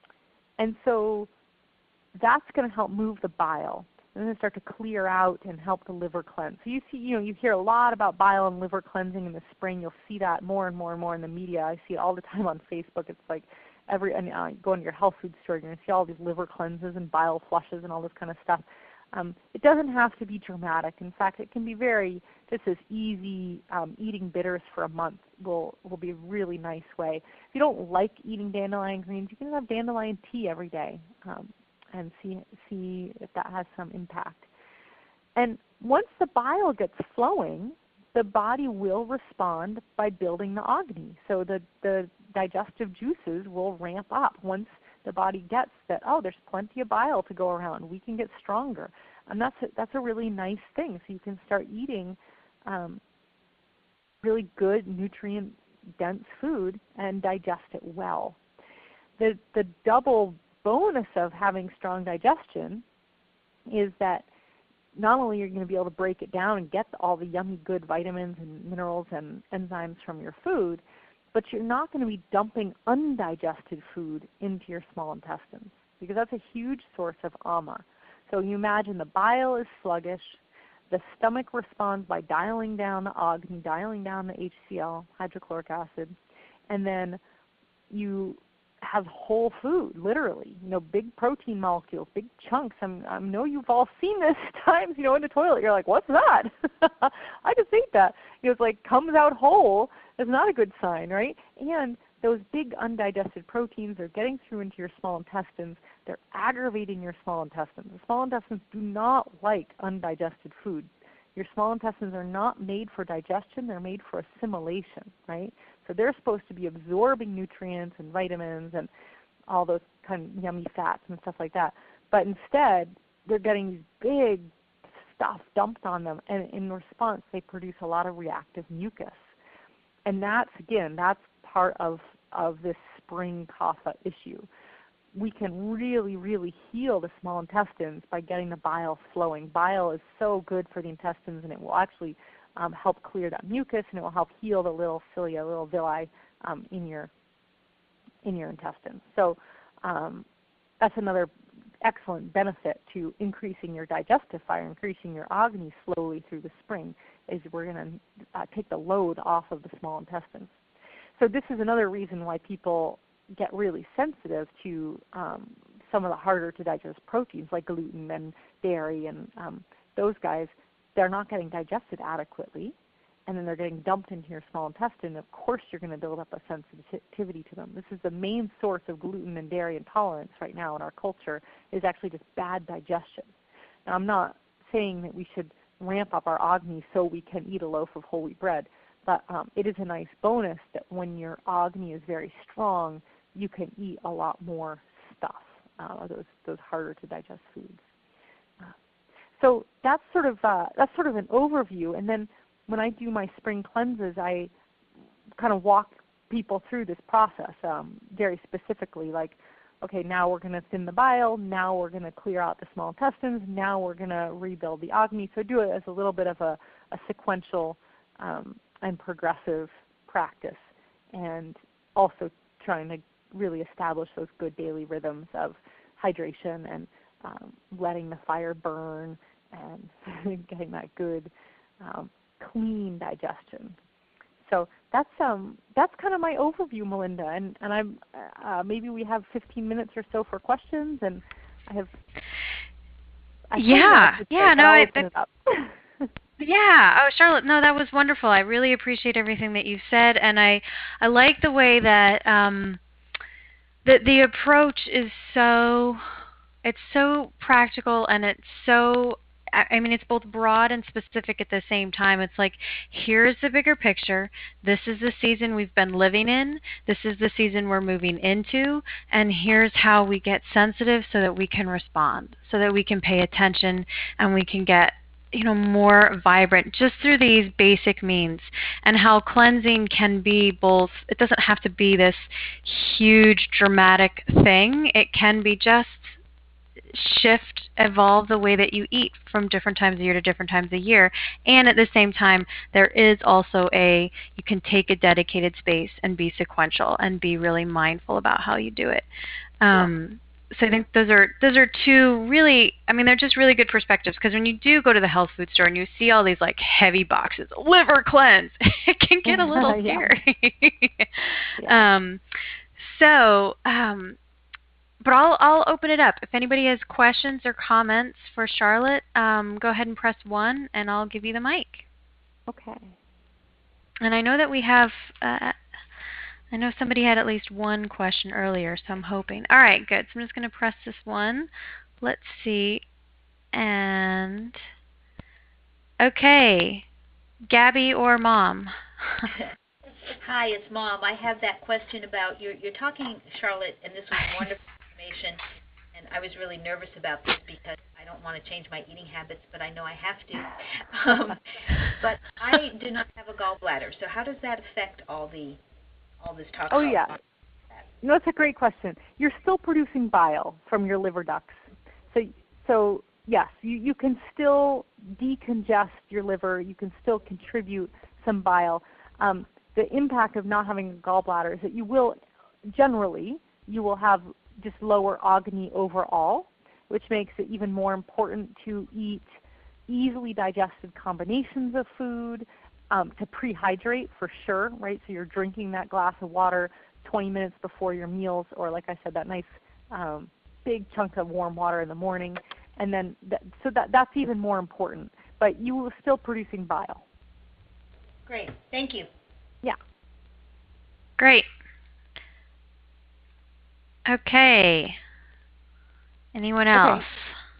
and so, that's going to help move the bile. And then start to clear out and help the liver cleanse. So you see, you know, you hear a lot about bile and liver cleansing in the spring. You'll see that more and more and more in the media. I see it all the time on Facebook. It's like every, and uh, go into your health food store, you're going to see all these liver cleanses and bile flushes and all this kind of stuff. Um, it doesn't have to be dramatic. In fact, it can be very, just as easy. Um, eating bitters for a month will, will be a really nice way. If you don't like eating dandelion greens, you can have dandelion tea every day. Um, and see, see if that has some impact. And once the bile gets flowing, the body will respond by building the agni. So the, the digestive juices will ramp up once the body gets that, oh, there's plenty of bile to go around. We can get stronger. And that's a, that's a really nice thing. So you can start eating um, really good, nutrient-dense food and digest it well. The, the double bonus of having strong digestion is that not only are you going to be able to break it down and get all the yummy good vitamins and minerals and enzymes from your food, but you're not going to be dumping undigested food into your small intestines because that's a huge source of ama. So you imagine the bile is sluggish, the stomach responds by dialing down the agni, dialing down the H C l, hydrochloric acid, and then you have whole food, literally, you know, big protein molecules, big chunks. I'm, I know you've all seen this times, you know, in the toilet. You're like, what's that? I just ate that. You know, it's like comes out whole. That's not a good sign, right? And those big undigested proteins are getting through into your small intestines. They're aggravating your small intestines. The small intestines do not like undigested food. Your small intestines are not made for digestion. They're made for assimilation, right? So they're supposed to be absorbing nutrients and vitamins and all those kind of yummy fats and stuff like that. But instead, they're getting these big stuff dumped on them, and in response, they produce a lot of reactive mucus. And that's, again, that's part of, of this spring kapha issue. We can really, really heal the small intestines by getting the bile flowing. Bile is so good for the intestines, and it will actually um, help clear that mucus, and it will help heal the little cilia, little villi um, in your in your intestines. So um, that's another excellent benefit to increasing your digestive fire, increasing your agni slowly through the spring, is we're going to uh, take the load off of the small intestines. So this is another reason why people get really sensitive to um, some of the harder to digest proteins like gluten and dairy and um, those guys. They're not getting digested adequately, and then they're getting dumped into your small intestine. Of course you're going to build up a sensitivity to them. This is the main source of gluten and dairy intolerance right now in our culture, is actually just bad digestion. Now I'm not saying that we should ramp up our agni so we can eat a loaf of whole wheat bread, but um, it is a nice bonus that when your agni is very strong, you can eat a lot more stuff, uh, those those harder to digest foods. Uh, so that's sort of uh, that's sort of an overview. And then when I do my spring cleanses, I kind of walk people through this process um, very specifically. Like, okay, now we're going to thin the bile. Now we're going to clear out the small intestines. Now we're going to rebuild the agni. So do it as a little bit of a, a sequential um, and progressive practice, and also trying to really establish those good daily rhythms of hydration and um, letting the fire burn and getting that good, um, clean digestion. So that's um that's kind of my overview, Melinda, and and I'm uh, maybe we have fifteen minutes or so for questions, and I have. I yeah, yeah, no, I. That, yeah. Oh, Charlotte, no, that was wonderful. I really appreciate everything that you said, and I I like the way that um the the approach is so it's so practical, and it's so. I mean, it's both broad and specific at the same time. It's like, here's the bigger picture. This is the season we've been living in. This is the season we're moving into. And here's how we get sensitive so that we can respond, so that we can pay attention and we can get, you know, more vibrant just through these basic means. And how cleansing can be both, it doesn't have to be this huge dramatic thing. It can be just shift, evolve the way that you eat from different times of year to different times of year. And at the same time, there is also a, you can take a dedicated space and be sequential and be really mindful about how you do it. Um, so I think those are those are two really, I mean, they're just really good perspectives, because when you do go to the health food store and you see all these like heavy boxes, liver cleanse, it can get a little scary. yeah. um, so, um, But I'll, I'll open it up. If anybody has questions or comments for Charlotte, um, go ahead and press one, and I'll give you the mic. Okay. And I know that we have, uh, I know somebody had at least one question earlier, so I'm hoping. All right, good. So I'm just going to press this one. Let's see. And, okay, Gabby or Mom? Hi, it's Mom. I have that question about, you're, you're talking, Charlotte, and this was wonderful. And I was really nervous about this because I don't want to change my eating habits, but I know I have to. Um, but I do not have a gallbladder, so how does that affect all the all this talk? Oh yeah, no, it's a great question. You're still producing bile from your liver ducts, so so yes, you you can still decongest your liver. You can still contribute some bile. Um, the impact of not having a gallbladder is that you will generally you will have just lower agni overall, which makes it even more important to eat easily digested combinations of food, um, to prehydrate for sure, right? So you're drinking that glass of water twenty minutes before your meals, or like I said, that nice um, big chunk of warm water in the morning. And then, that, so that, that's even more important. But you will still producing bile. Great. Thank you. Yeah. Great. Okay. Anyone else? Okay.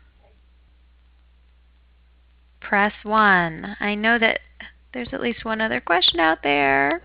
Press one. I know that there's at least one other question out there.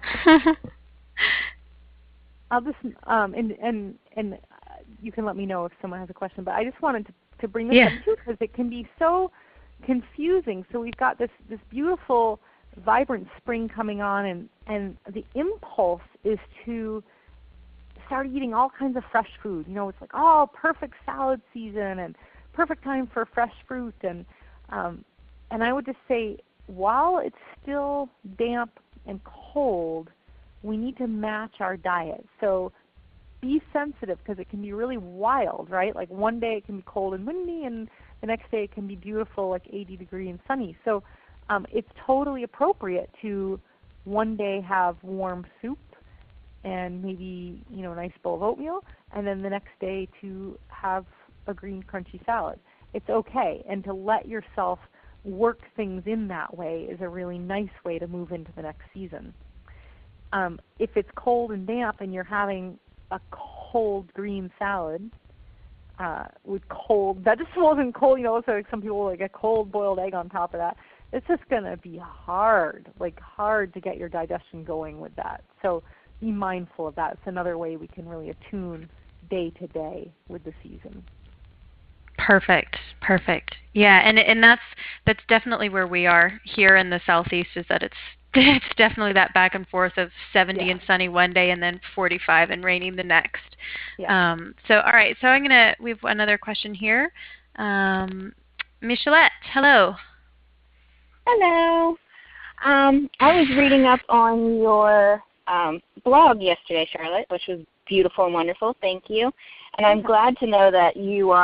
I'll just um, and and and you can let me know if someone has a question. But I just wanted to to bring this yeah. up too, because it can be so confusing. So we've got this this beautiful, vibrant spring coming on, and and the impulse is to start eating all kinds of fresh food. You know, it's like, oh, perfect salad season and perfect time for fresh fruit. And um, and I would just say, while it's still damp and cold, we need to match our diet. So be sensitive, because it can be really wild, right? Like one day it can be cold and windy, and the next day it can be beautiful, like eighty degree and sunny. So um, it's totally appropriate to one day have warm soup and maybe, you know, a nice bowl of oatmeal, and then the next day to have a green crunchy salad. It's okay, and to let yourself work things in that way is a really nice way to move into the next season. Um, if it's cold and damp and you're having a cold green salad uh, with cold vegetables and cold, you know, so like some people like a cold boiled egg on top of that, it's just going to be hard, like hard to get your digestion going with that. So be mindful of that. It's another way we can really attune day to day with the season. Perfect, perfect. Yeah, and and that's that's definitely where we are here in the Southeast, is that it's it's definitely that back and forth of seventy yeah. and sunny one day and then forty-five and raining the next. Yeah. Um, so all right, so I'm gonna we have another question here. Um, Michelette, hello. Hello. Um, I was reading up on your um, blog yesterday, Charlotte, which was beautiful and wonderful. Thank you. And I'm glad to know that you are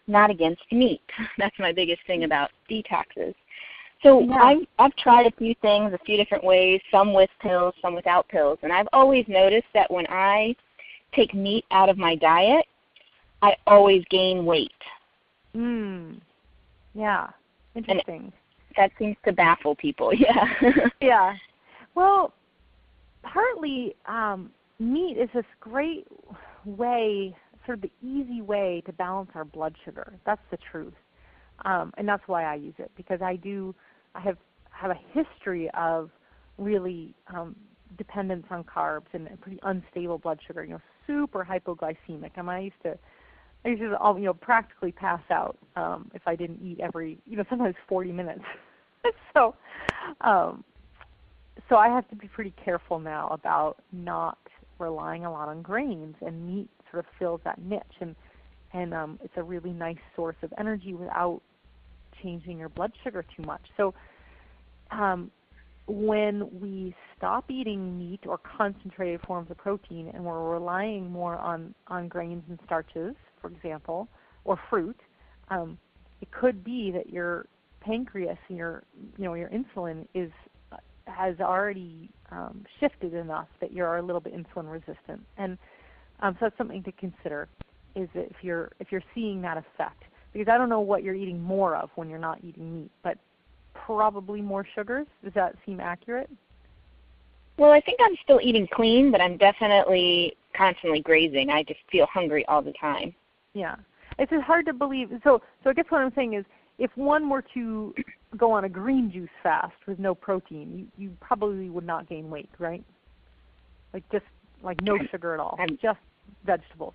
not against meat. That's my biggest thing about detoxes. So Yeah. I've, I've tried a few things a few different ways, some with pills, some without pills, and I've always noticed that when I take meat out of my diet, I always gain weight. Mm. Yeah. Interesting. And that seems to baffle people, yeah. Yeah. Well, partly um, meat is this great way, sort of the easy way to balance our blood sugar. That's the truth. Um, and that's why I use it, because I do, I have, have a history of really um, dependence on carbs and a pretty unstable blood sugar, you know, super hypoglycemic. I mean, I used to, I used to, you know, practically pass out um, if I didn't eat every, you know, sometimes forty minutes. so, um, so I have to be pretty careful now about not relying a lot on grains, and meat sort of fills that niche, and and um, it's a really nice source of energy without changing your blood sugar too much. So um, when we stop eating meat or concentrated forms of protein, and we're relying more on, on grains and starches, for example, or fruit, um, it could be that your pancreas and your, you know, your insulin is has already um, shifted enough that you're a little bit insulin resistant, and um, so that's something to consider. Is that if you're if you're seeing that effect, because I don't know what you're eating more of when you're not eating meat, but probably more sugars. Does that seem accurate? Well, I think I'm still eating clean, but I'm definitely constantly grazing. I just feel hungry all the time. Yeah, it's just hard to believe. So, so I guess what I'm saying is, if one were to go on a green juice fast with no protein, you, you probably would not gain weight, right? Like just like no sugar at all, I'm, just vegetables.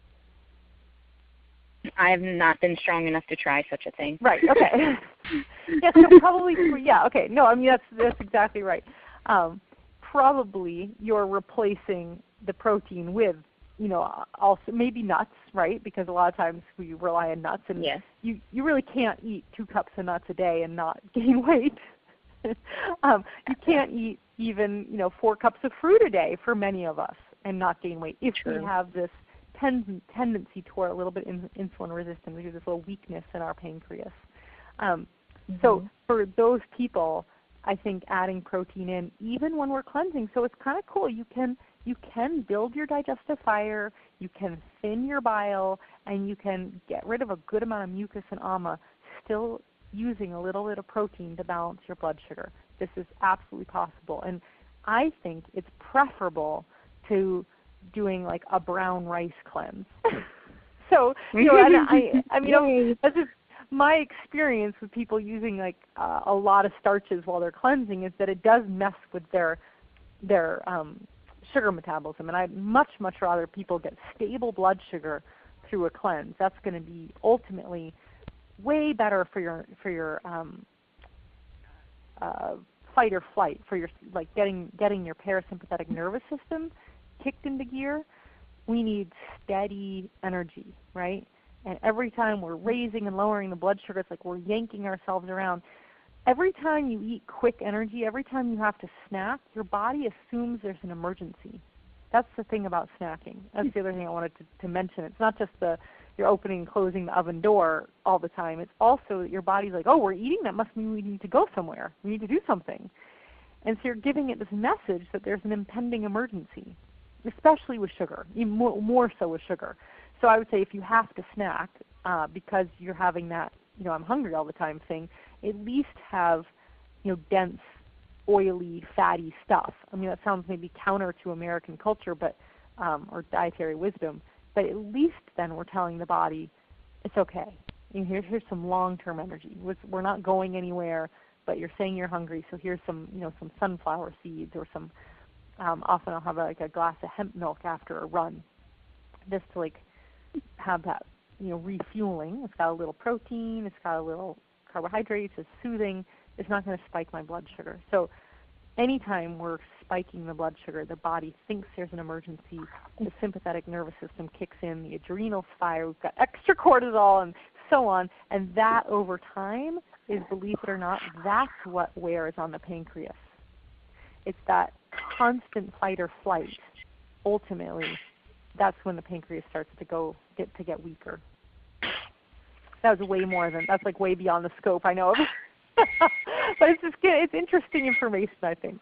I have not been strong enough to try such a thing. Right. Okay. yeah. So probably. Yeah. Okay. No. I mean that's that's exactly right. Um, probably you're replacing the protein with, you know, also maybe nuts, right? Because a lot of times we rely on nuts, and yes. you you really can't eat two cups of nuts a day and not gain weight. um, you can't eat even, you know, four cups of fruit a day for many of us and not gain weight if True. we have this ten- tendency toward a little bit in, insulin resistant, which is this little weakness in our pancreas. Um, mm-hmm. So for those people, I think adding protein in, even when we're cleansing, so it's kind of cool. You can you can build your digestive fire, you can thin your bile, and you can get rid of a good amount of mucus and ama, still using a little bit of protein to balance your blood sugar. This is absolutely possible. And I think it's preferable to doing like a brown rice cleanse. so, you know, and I, I mean, you know, that's just my experience with people using like uh, a lot of starches while they're cleansing is that it does mess with their their um, sugar metabolism. And I'd much, much rather people get stable blood sugar through a cleanse. That's going to be ultimately way better for your for your um, uh, fight or flight, for your like getting getting your parasympathetic nervous system kicked into gear. We need steady energy, right? And every time we're raising and lowering the blood sugar, it's like we're yanking ourselves around. Every time you eat quick energy, every time you have to snack, your body assumes there's an emergency. That's the thing about snacking. That's the other thing I wanted to, to mention. It's not just the you're opening and closing the oven door all the time. It's also that your body's like, oh, we're eating. That must mean we need to go somewhere. We need to do something. And so you're giving it this message that there's an impending emergency, especially with sugar, even more, more so with sugar. So I would say if you have to snack uh, because you're having that, you know, I'm hungry all the time thing, at least have, you know, dense, oily, fatty stuff. I mean, that sounds maybe counter to American culture, but um, or dietary wisdom. But at least then we're telling the body, it's okay. You know, here's here's some long-term energy. We're not going anywhere, but you're saying you're hungry, so here's some, you know, some sunflower seeds or some. Um, often I'll have a, like a glass of hemp milk after a run, just to like have that, you know, refueling. It's got a little protein, it's got a little carbohydrates, it's soothing. It's not going to spike my blood sugar. So anytime we're spiking the blood sugar, the body thinks there's an emergency. The sympathetic nervous system kicks in, the adrenals fire, we've got extra cortisol and so on. And that over time is, believe it or not, that's what wears on the pancreas. It's that constant fight or flight. Ultimately, that's when the pancreas starts to go get to get weaker. that was way more than, that's like way beyond the scope I know of. But it's just good, it's interesting information, I think.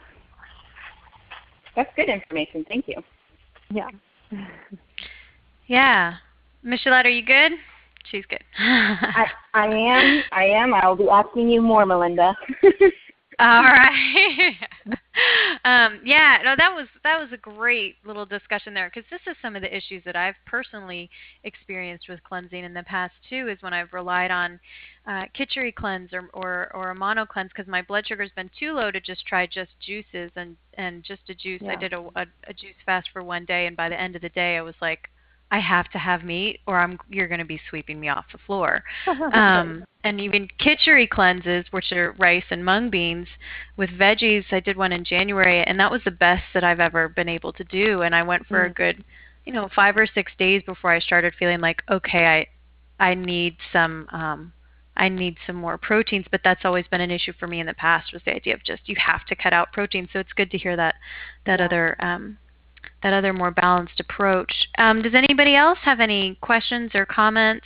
That's good information. Thank you. Yeah. Yeah. Michelle, are you good? She's good. I, I am. I am. I'll be asking you more, Melinda. All right. um, yeah, no, that was that was a great little discussion there, because this is some of the issues that I've personally experienced with cleansing in the past too. Is when I've relied on uh, Kitchery cleanse or, or or a mono cleanse, because my blood sugar's been too low to just try just juices and and just a juice. Yeah. I did a, a, a juice fast for one day, and by the end of the day, I was like, I have to have meat, or I'm you're going to be sweeping me off the floor. Um, and even Kitchery cleanses, which are rice and mung beans with veggies. I did one in January, and that was the best that I've ever been able to do. And I went for mm. a good, you know, five or six days before I started feeling like, okay, I, I need some, um, I need some more proteins. But that's always been an issue for me in the past, was the idea of just you have to cut out protein. So it's good to hear that, that yeah. other. Um, that other more balanced approach. Um, does anybody else have any questions or comments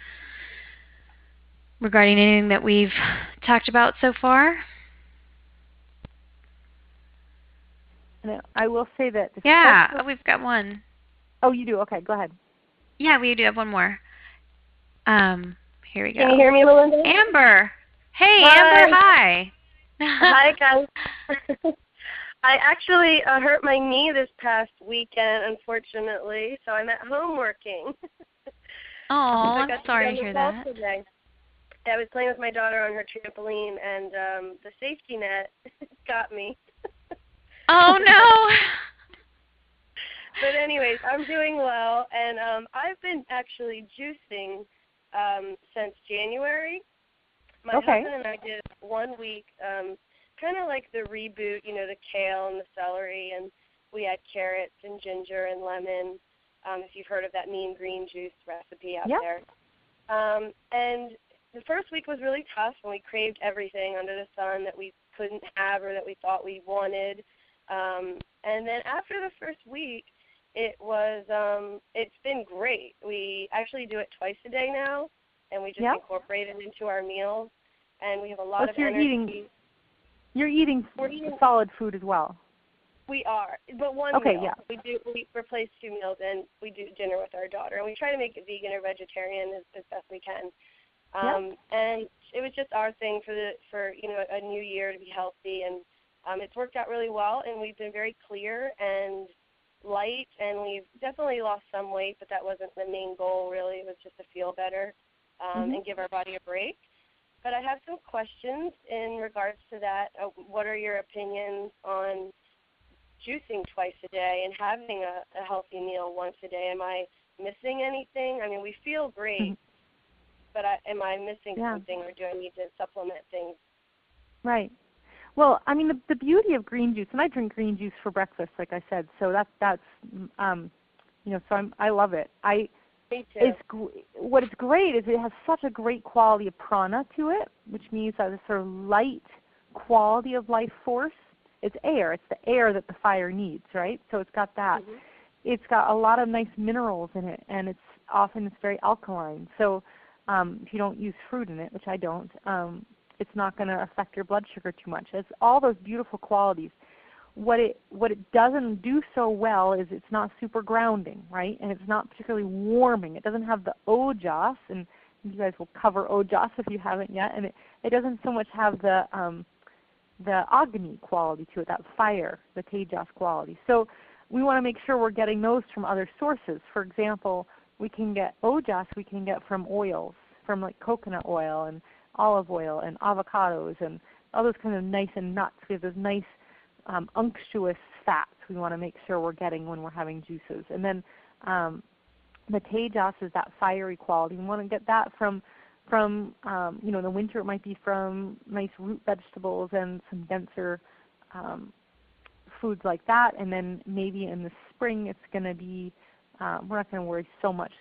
regarding anything that we've talked about so far? No, I will say that. Yeah, oh, we've got one. Oh, you do? Okay, go ahead. Yeah, we do have one more. Um, here we go. Can you hear me, Melinda? Amber. Hey, hi. Amber, hi. Hi, guys. I actually uh, hurt my knee this past weekend, unfortunately, so I'm at home working. Oh, I'm sorry to hear that. Today. I was playing with my daughter on her trampoline, and um, the safety net got me. Oh, no. But anyways, I'm doing well, and um, I've been actually juicing um, since January. My okay. husband and I did one week um, kind of like the reboot, you know, the kale and the celery, and we had carrots and ginger and lemon, um, if you've heard of that mean green juice recipe out yep. there. Um, and the first week was really tough, and we craved everything under the sun that we couldn't have or that we thought we wanted. Um, and then after the first week, it was, um, it's been great. We actually do it twice a day now, and we just yep. incorporate it into our meals, and we have a lot well, of so you're energy. Eating- You're eating, We're eating solid food as well. We are, but one okay, meal. Yeah. We do we replace two meals, and we do dinner with our daughter, and we try to make it vegan or vegetarian as, as best we can. Um, yep. And it was just our thing for the for you know a new year to be healthy, and um, it's worked out really well. And we've been very clear and light, and we've definitely lost some weight, but that wasn't the main goal really. It was just to feel better um, mm-hmm. and give our body a break. But I have some questions in regards to that. Uh, what are your opinions on juicing twice a day and having a, a healthy meal once a day? Am I missing anything? I mean, we feel great, mm-hmm. but I, am I missing yeah. something, or do I need to supplement things? Right. Well, I mean, the, the beauty of green juice, and I drink green juice for breakfast, like I said, so that's, that's um, you know, so I'm, I love it. I. It's, what is great is it has such a great quality of prana to it, which means that it's sort of light quality of life force. It's air. It's the air that the fire needs, right? So it's got that. Mm-hmm. It's got a lot of nice minerals in it, and it's often it's very alkaline. So um, if you don't use fruit in it, which I don't, um, it's not going to affect your blood sugar too much. It's all those beautiful qualities. What it what it doesn't do so well is it's not super grounding, right? And it's not particularly warming. It doesn't have the ojas, and you guys will cover ojas if you haven't yet. And it, it doesn't so much have the um, the agni quality to it, that fire, the tejas quality. So we want to make sure we're getting those from other sources. For example, we can get ojas we can get from oils, from like coconut oil and olive oil and avocados and all those kind of nice and nuts. We have those nice Um, unctuous fats we want to make sure we're getting when we're having juices. And then um, the tejas is that fiery quality. We want to get that from, from um, you know, in the winter it might be from nice root vegetables and some denser um, foods like that. And then maybe in the spring it's going to be, uh, we're not going to worry so much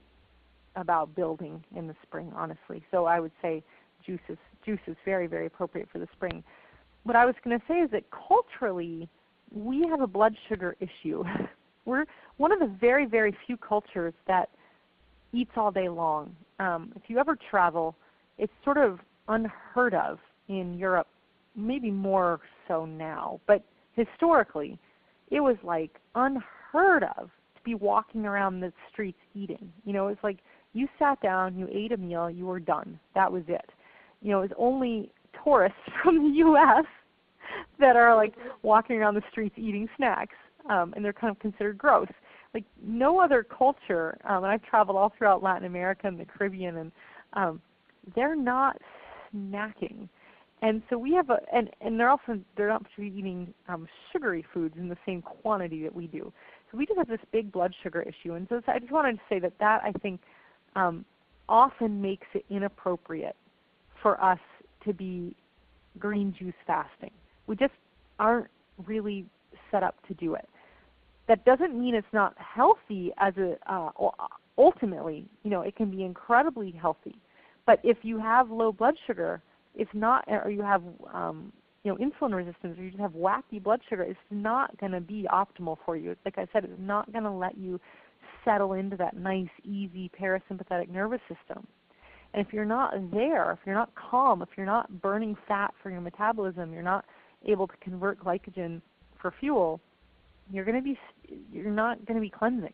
about building in the spring, honestly. So I would say juice is, juice is very, very appropriate for the spring. What I was going to say is that culturally, we have a blood sugar issue. We're one of the very, very few cultures that eats all day long. um, if you ever travel, it's sort of unheard of in Europe, maybe more so now, but historically, it was like unheard of to be walking around the streets eating. You know, it's like you sat down, you ate a meal, you were done. That was it. You know, it was only tourists from the U S that are like walking around the streets eating snacks, um, and they're kind of considered gross. Like no other culture, um, and I've traveled all throughout Latin America and the Caribbean, and um, they're not snacking. And so we have a, and, and they're also, they're not particularly eating um, sugary foods in the same quantity that we do. So we just have this big blood sugar issue. And so I just wanted to say that that I think um, often makes it inappropriate for us to be green juice fasting. We just aren't really set up to do it. That doesn't mean it's not healthy as a, uh, ultimately, you know, it can be incredibly healthy. But if you have low blood sugar, if not, or you have um, you know, insulin resistance, or you just have wacky blood sugar, it's not going to be optimal for you. Like I said, it's not going to let you settle into that nice, easy parasympathetic nervous system. And if you're not there, if you're not calm, if you're not burning fat for your metabolism, you're not able to convert glycogen for fuel, you're going to be, you're not going to be cleansing.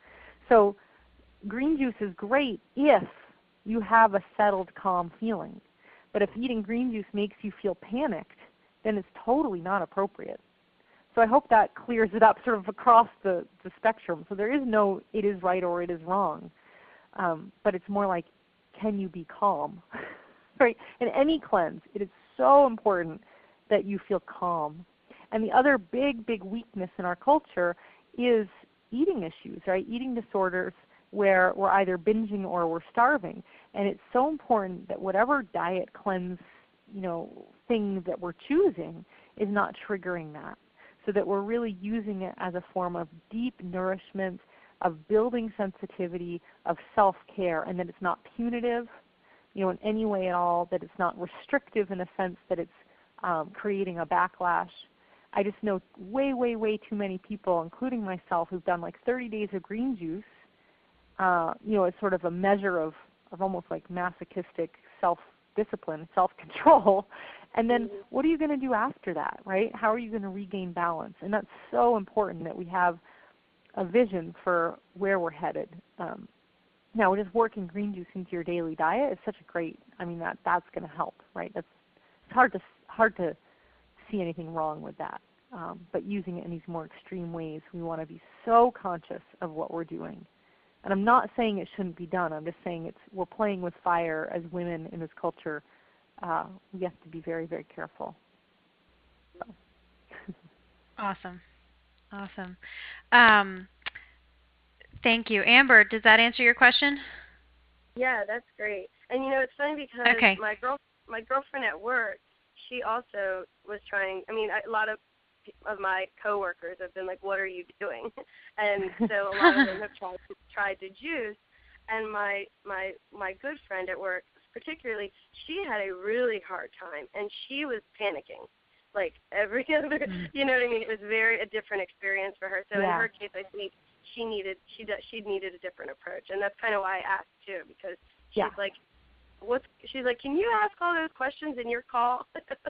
So green juice is great if you have a settled, calm feeling. But if eating green juice makes you feel panicked, then it's totally not appropriate. So I hope that clears it up sort of across the, the spectrum. So there is no it is right or it is wrong. Um, but it's more like, can you be calm? Right? In any cleanse, it is so important that you feel calm. And the other big, big weakness in our culture is eating issues, right? Eating disorders where we're either binging or we're starving. And it's so important that whatever diet cleanse, you know, thing that we're choosing is not triggering that, so that we're really using it as a form of deep nourishment, of building sensitivity, of self-care, and that it's not punitive, you know, in any way at all, that it's not restrictive in a sense that it's um, creating a backlash. I just know way, way, way too many people, including myself, who've done like thirty days of green juice, uh, you know, as sort of a measure of, of almost like masochistic self-discipline, self-control. And then what are you going to do after that, right? How are you going to regain balance? And that's so important that we have a vision for where we're headed. Um, now, just working green juice into your daily diet is such a great, I mean, that that's going to help, right? That's, it's hard to, hard to see anything wrong with that. Um, but using it in these more extreme ways, we want to be so conscious of what we're doing. And I'm not saying it shouldn't be done. I'm just saying it's, we're playing with fire as women in this culture. Uh, we have to be very, very careful. So. Awesome. Awesome. Um, thank you. Amber, does that answer your question? Yeah, that's great. And you know, it's funny because okay. my girl, my girlfriend at work, she also was trying. I mean, I, a lot of of my coworkers have been like, "What are you doing?" And so a lot of them have tried to, tried to juice. And my my my good friend at work, particularly, she had a really hard time, and she was panicking, like every other. Mm. You know what I mean? It was very a different experience for her. So yeah. In her case, I think she needed she she needed a different approach, and that's kind of why I asked too, because she's yeah. like, "What's?" She's like, "Can you ask all those questions in your call?"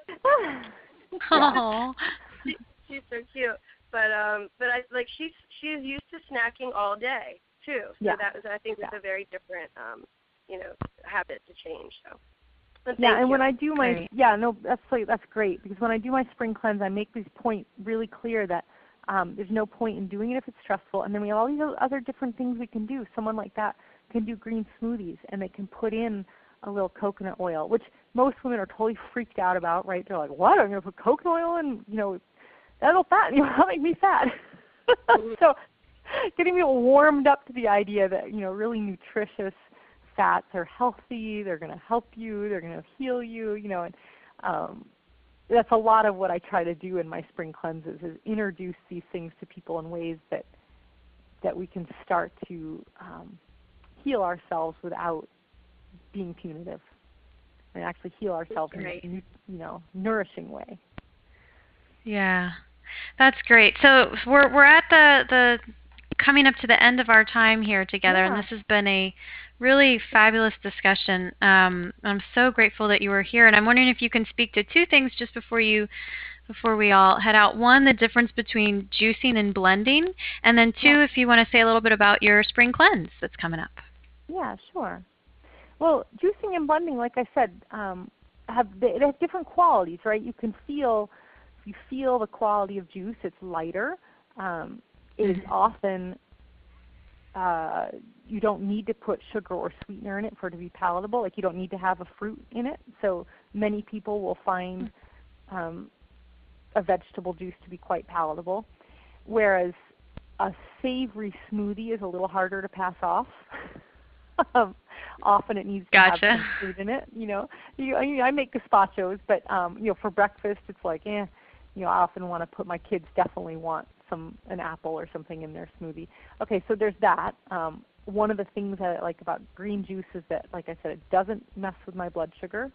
Oh. She, she's so cute, but um, but I like she's she's used to snacking all day too. So yeah. that was I think was yeah. a very different um, you know, habit to change. So. Yeah, and you. when I do my great. yeah no that's like, that's great, because when I do my spring cleanse, I make this point really clear that um, there's no point in doing it if it's stressful, and then we have all these other different things we can do. Someone like that can do green smoothies, and they can put in a little coconut oil, which most women are totally freaked out about, right? They're like, what? I'm going to put coconut oil in, you know, that'll fatten you, that'll make me fat. So getting people warmed up to the idea that, you know, really nutritious fats are healthy, they're going to help you, they're going to heal you, you know, and um, that's a lot of what I try to do in my spring cleanses, is introduce these things to people in ways that that we can start to um, heal ourselves without being punitive, and actually heal ourselves in a you know nourishing way. Yeah, that's great. So we're we're at the the coming up to the end of our time here together, Yeah. and this has been a really fabulous discussion. Um, I'm so grateful that you were here, and I'm wondering if you can speak to two things just before you before we all head out. One, the difference between juicing and blending, and then two, Yeah. if you want to say a little bit about your spring cleanse that's coming up. Yeah, sure. Well, juicing and blending, like I said, um, have they, they have different qualities, right? You can feel you feel the quality of juice. It's lighter. Um, it is often uh, you don't need to put sugar or sweetener in it for it to be palatable. Like you don't need to have a fruit in it. So many people will find um, a vegetable juice to be quite palatable, whereas a savory smoothie is a little harder to pass off. um, often it needs to Gotcha. have some fruit in it. You know, you, I, mean, I make gazpachos, but um, you know, for breakfast it's like, eh. You know, I often want to put my kids definitely want some an apple or something in their smoothie. Okay, so there's that. Um, one of the things that I like about green juice is that, like I said, it doesn't mess with my blood sugar.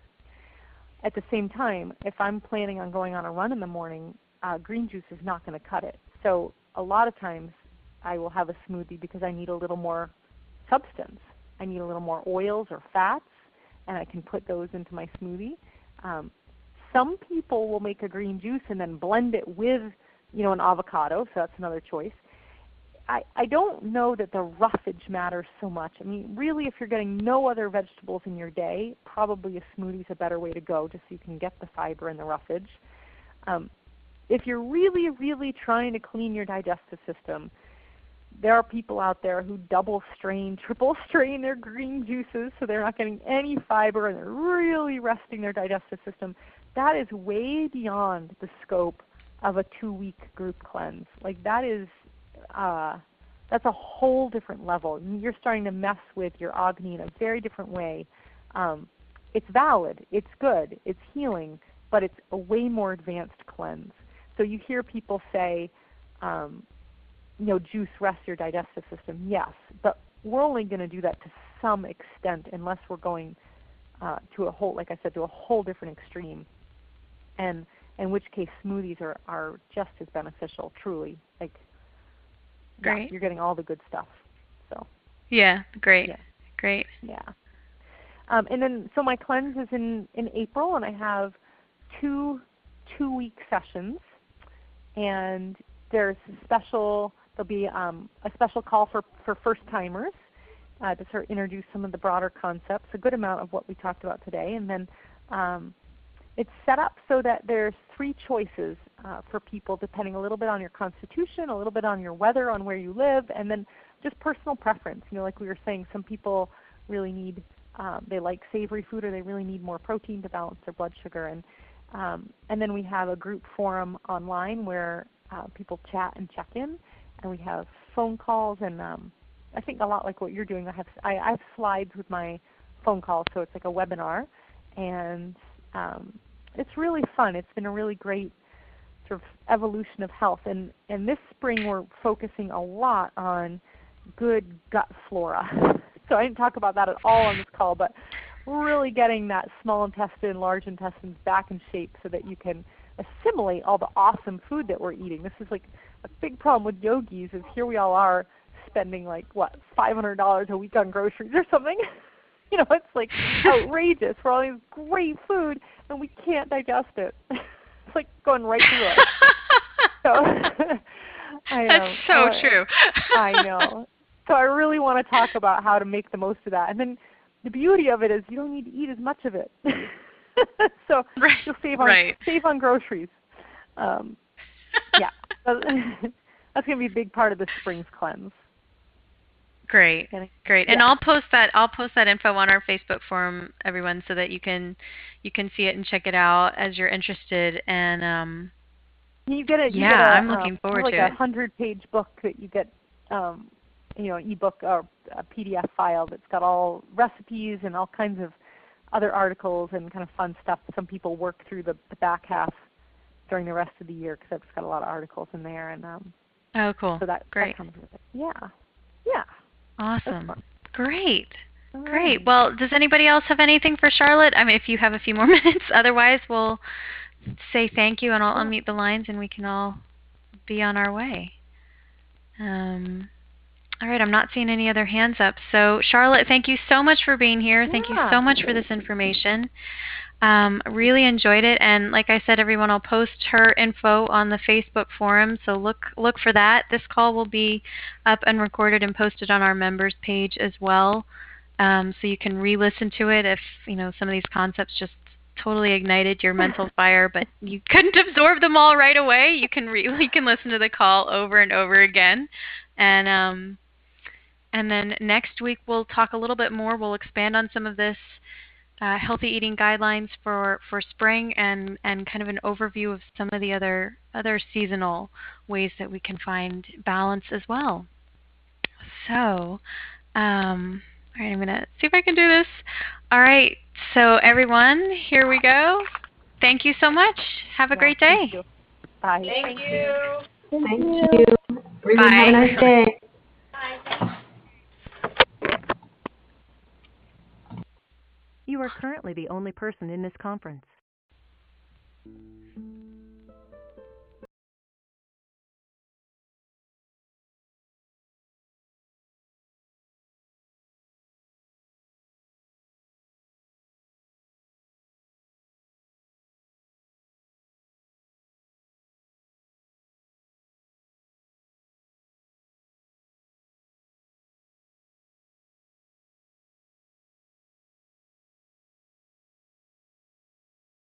At the same time, if I'm planning on going on a run in the morning, uh, green juice is not going to cut it. So a lot of times I will have a smoothie because I need a little more substance. I need a little more oils or fats, and I can put those into my smoothie. Um, some people will make a green juice and then blend it with, you know, an avocado, so that's another choice. I, I don't know that the roughage matters so much. I mean, really, if you're getting no other vegetables in your day, probably a smoothie is a better way to go just so you can get the fiber and the roughage. Um, if you're really, really trying to clean your digestive system, there are people out there who double strain, triple strain their green juices so they're not getting any fiber and they're really resting their digestive system. That is way beyond the scope of a two-week group cleanse. Like that is, uh, that's a whole different level. You're starting to mess with your agni in a very different way. Um, it's valid, it's good, it's healing, but it's a way more advanced cleanse. So you hear people say, um, you know, juice rests your digestive system. Yes, but we're only going to do that to some extent unless we're going uh, to a whole, like I said, to a whole different extreme. And in which case smoothies are, are just as beneficial, truly. Like, Great. Yeah, you're getting all the good stuff. So. Yeah, great, Yeah. great. Yeah. Um, and then, so my cleanse is in, in April, and I have two two-week sessions. And there's special, there'll be um, a special call for, for first-timers uh, to sort of introduce some of the broader concepts, a good amount of what we talked about today. And then um, it's set up so that there's three choices uh, for people depending a little bit on your constitution, a little bit on your weather, on where you live, and then just personal preference. You know, like we were saying, some people really need, um, they like savory food or they really need more protein to balance their blood sugar. And, um, and then we have a group forum online where uh, people chat and check in, and we have phone calls, and um, I think a lot like what you're doing. I have, I, I have slides with my phone calls, so it's like a webinar, and um, it's really fun. It's been a really great sort of evolution of health. And, and this spring we're focusing a lot on good gut flora. So I didn't talk about that at all on this call, but we're really getting that small intestine, large intestines back in shape so that you can assimilate all the awesome food that we're eating. This is like a big problem with yogis is here we all are spending like, what, five hundred dollars a week on groceries or something. You know, it's like outrageous for all this great food, and we can't digest it. It's like going right through it. So, I know. That's so uh, true. I know. So I really want to talk about how to make the most of that. And then the beauty of it is you don't need to eat as much of it. So right. you'll save on, right. save on groceries. Um, yeah. So that's going to be a big part of this spring's cleanse. Great, great, and yeah. I'll post that. I'll post that info on our Facebook forum, everyone, so that you can you can see it and check it out as you're interested. And um, you get it. Yeah, get a, I'm looking um, forward like to a it. hundred-page book that you get, um, you know, ebook or a P D F file that's got all recipes and all kinds of other articles and kind of fun stuff. Some people work through the, the back half during the rest of the year because it's got a lot of articles in there. And um, oh, cool. So that, great. that comes with it. Yeah, yeah. Awesome. Great. All Great. right. Well, does anybody else have anything for Charlotte? I mean, if you have a few more minutes. Otherwise, we'll say thank you, and I'll unmute the lines, and we can all be on our way. Um, All right, I'm not seeing any other hands up. So Charlotte, thank you so much for being here. Yeah. Thank you so much for this information. Um, really enjoyed it, and like I said, everyone, I'll post her info on the Facebook forum, so look look for that. This call will be up and recorded and posted on our members page as well, um, so you can re-listen to it if you know some of these concepts just totally ignited your mental fire, but you couldn't absorb them all right away. You can re- you can listen to the call over and over again, and um, and then next week we'll talk a little bit more. We'll expand on some of this. Uh, healthy eating guidelines for, for spring and, and kind of an overview of some of the other other seasonal ways that we can find balance as well. So, um, all right, I'm going to see if I can do this. All right, so everyone, here we go. Thank you so much. Have a Yeah, great day. thank you. Bye. Thank you. Thank you. Everyone, Bye. have a nice day. Bye. You are currently the only person in this conference.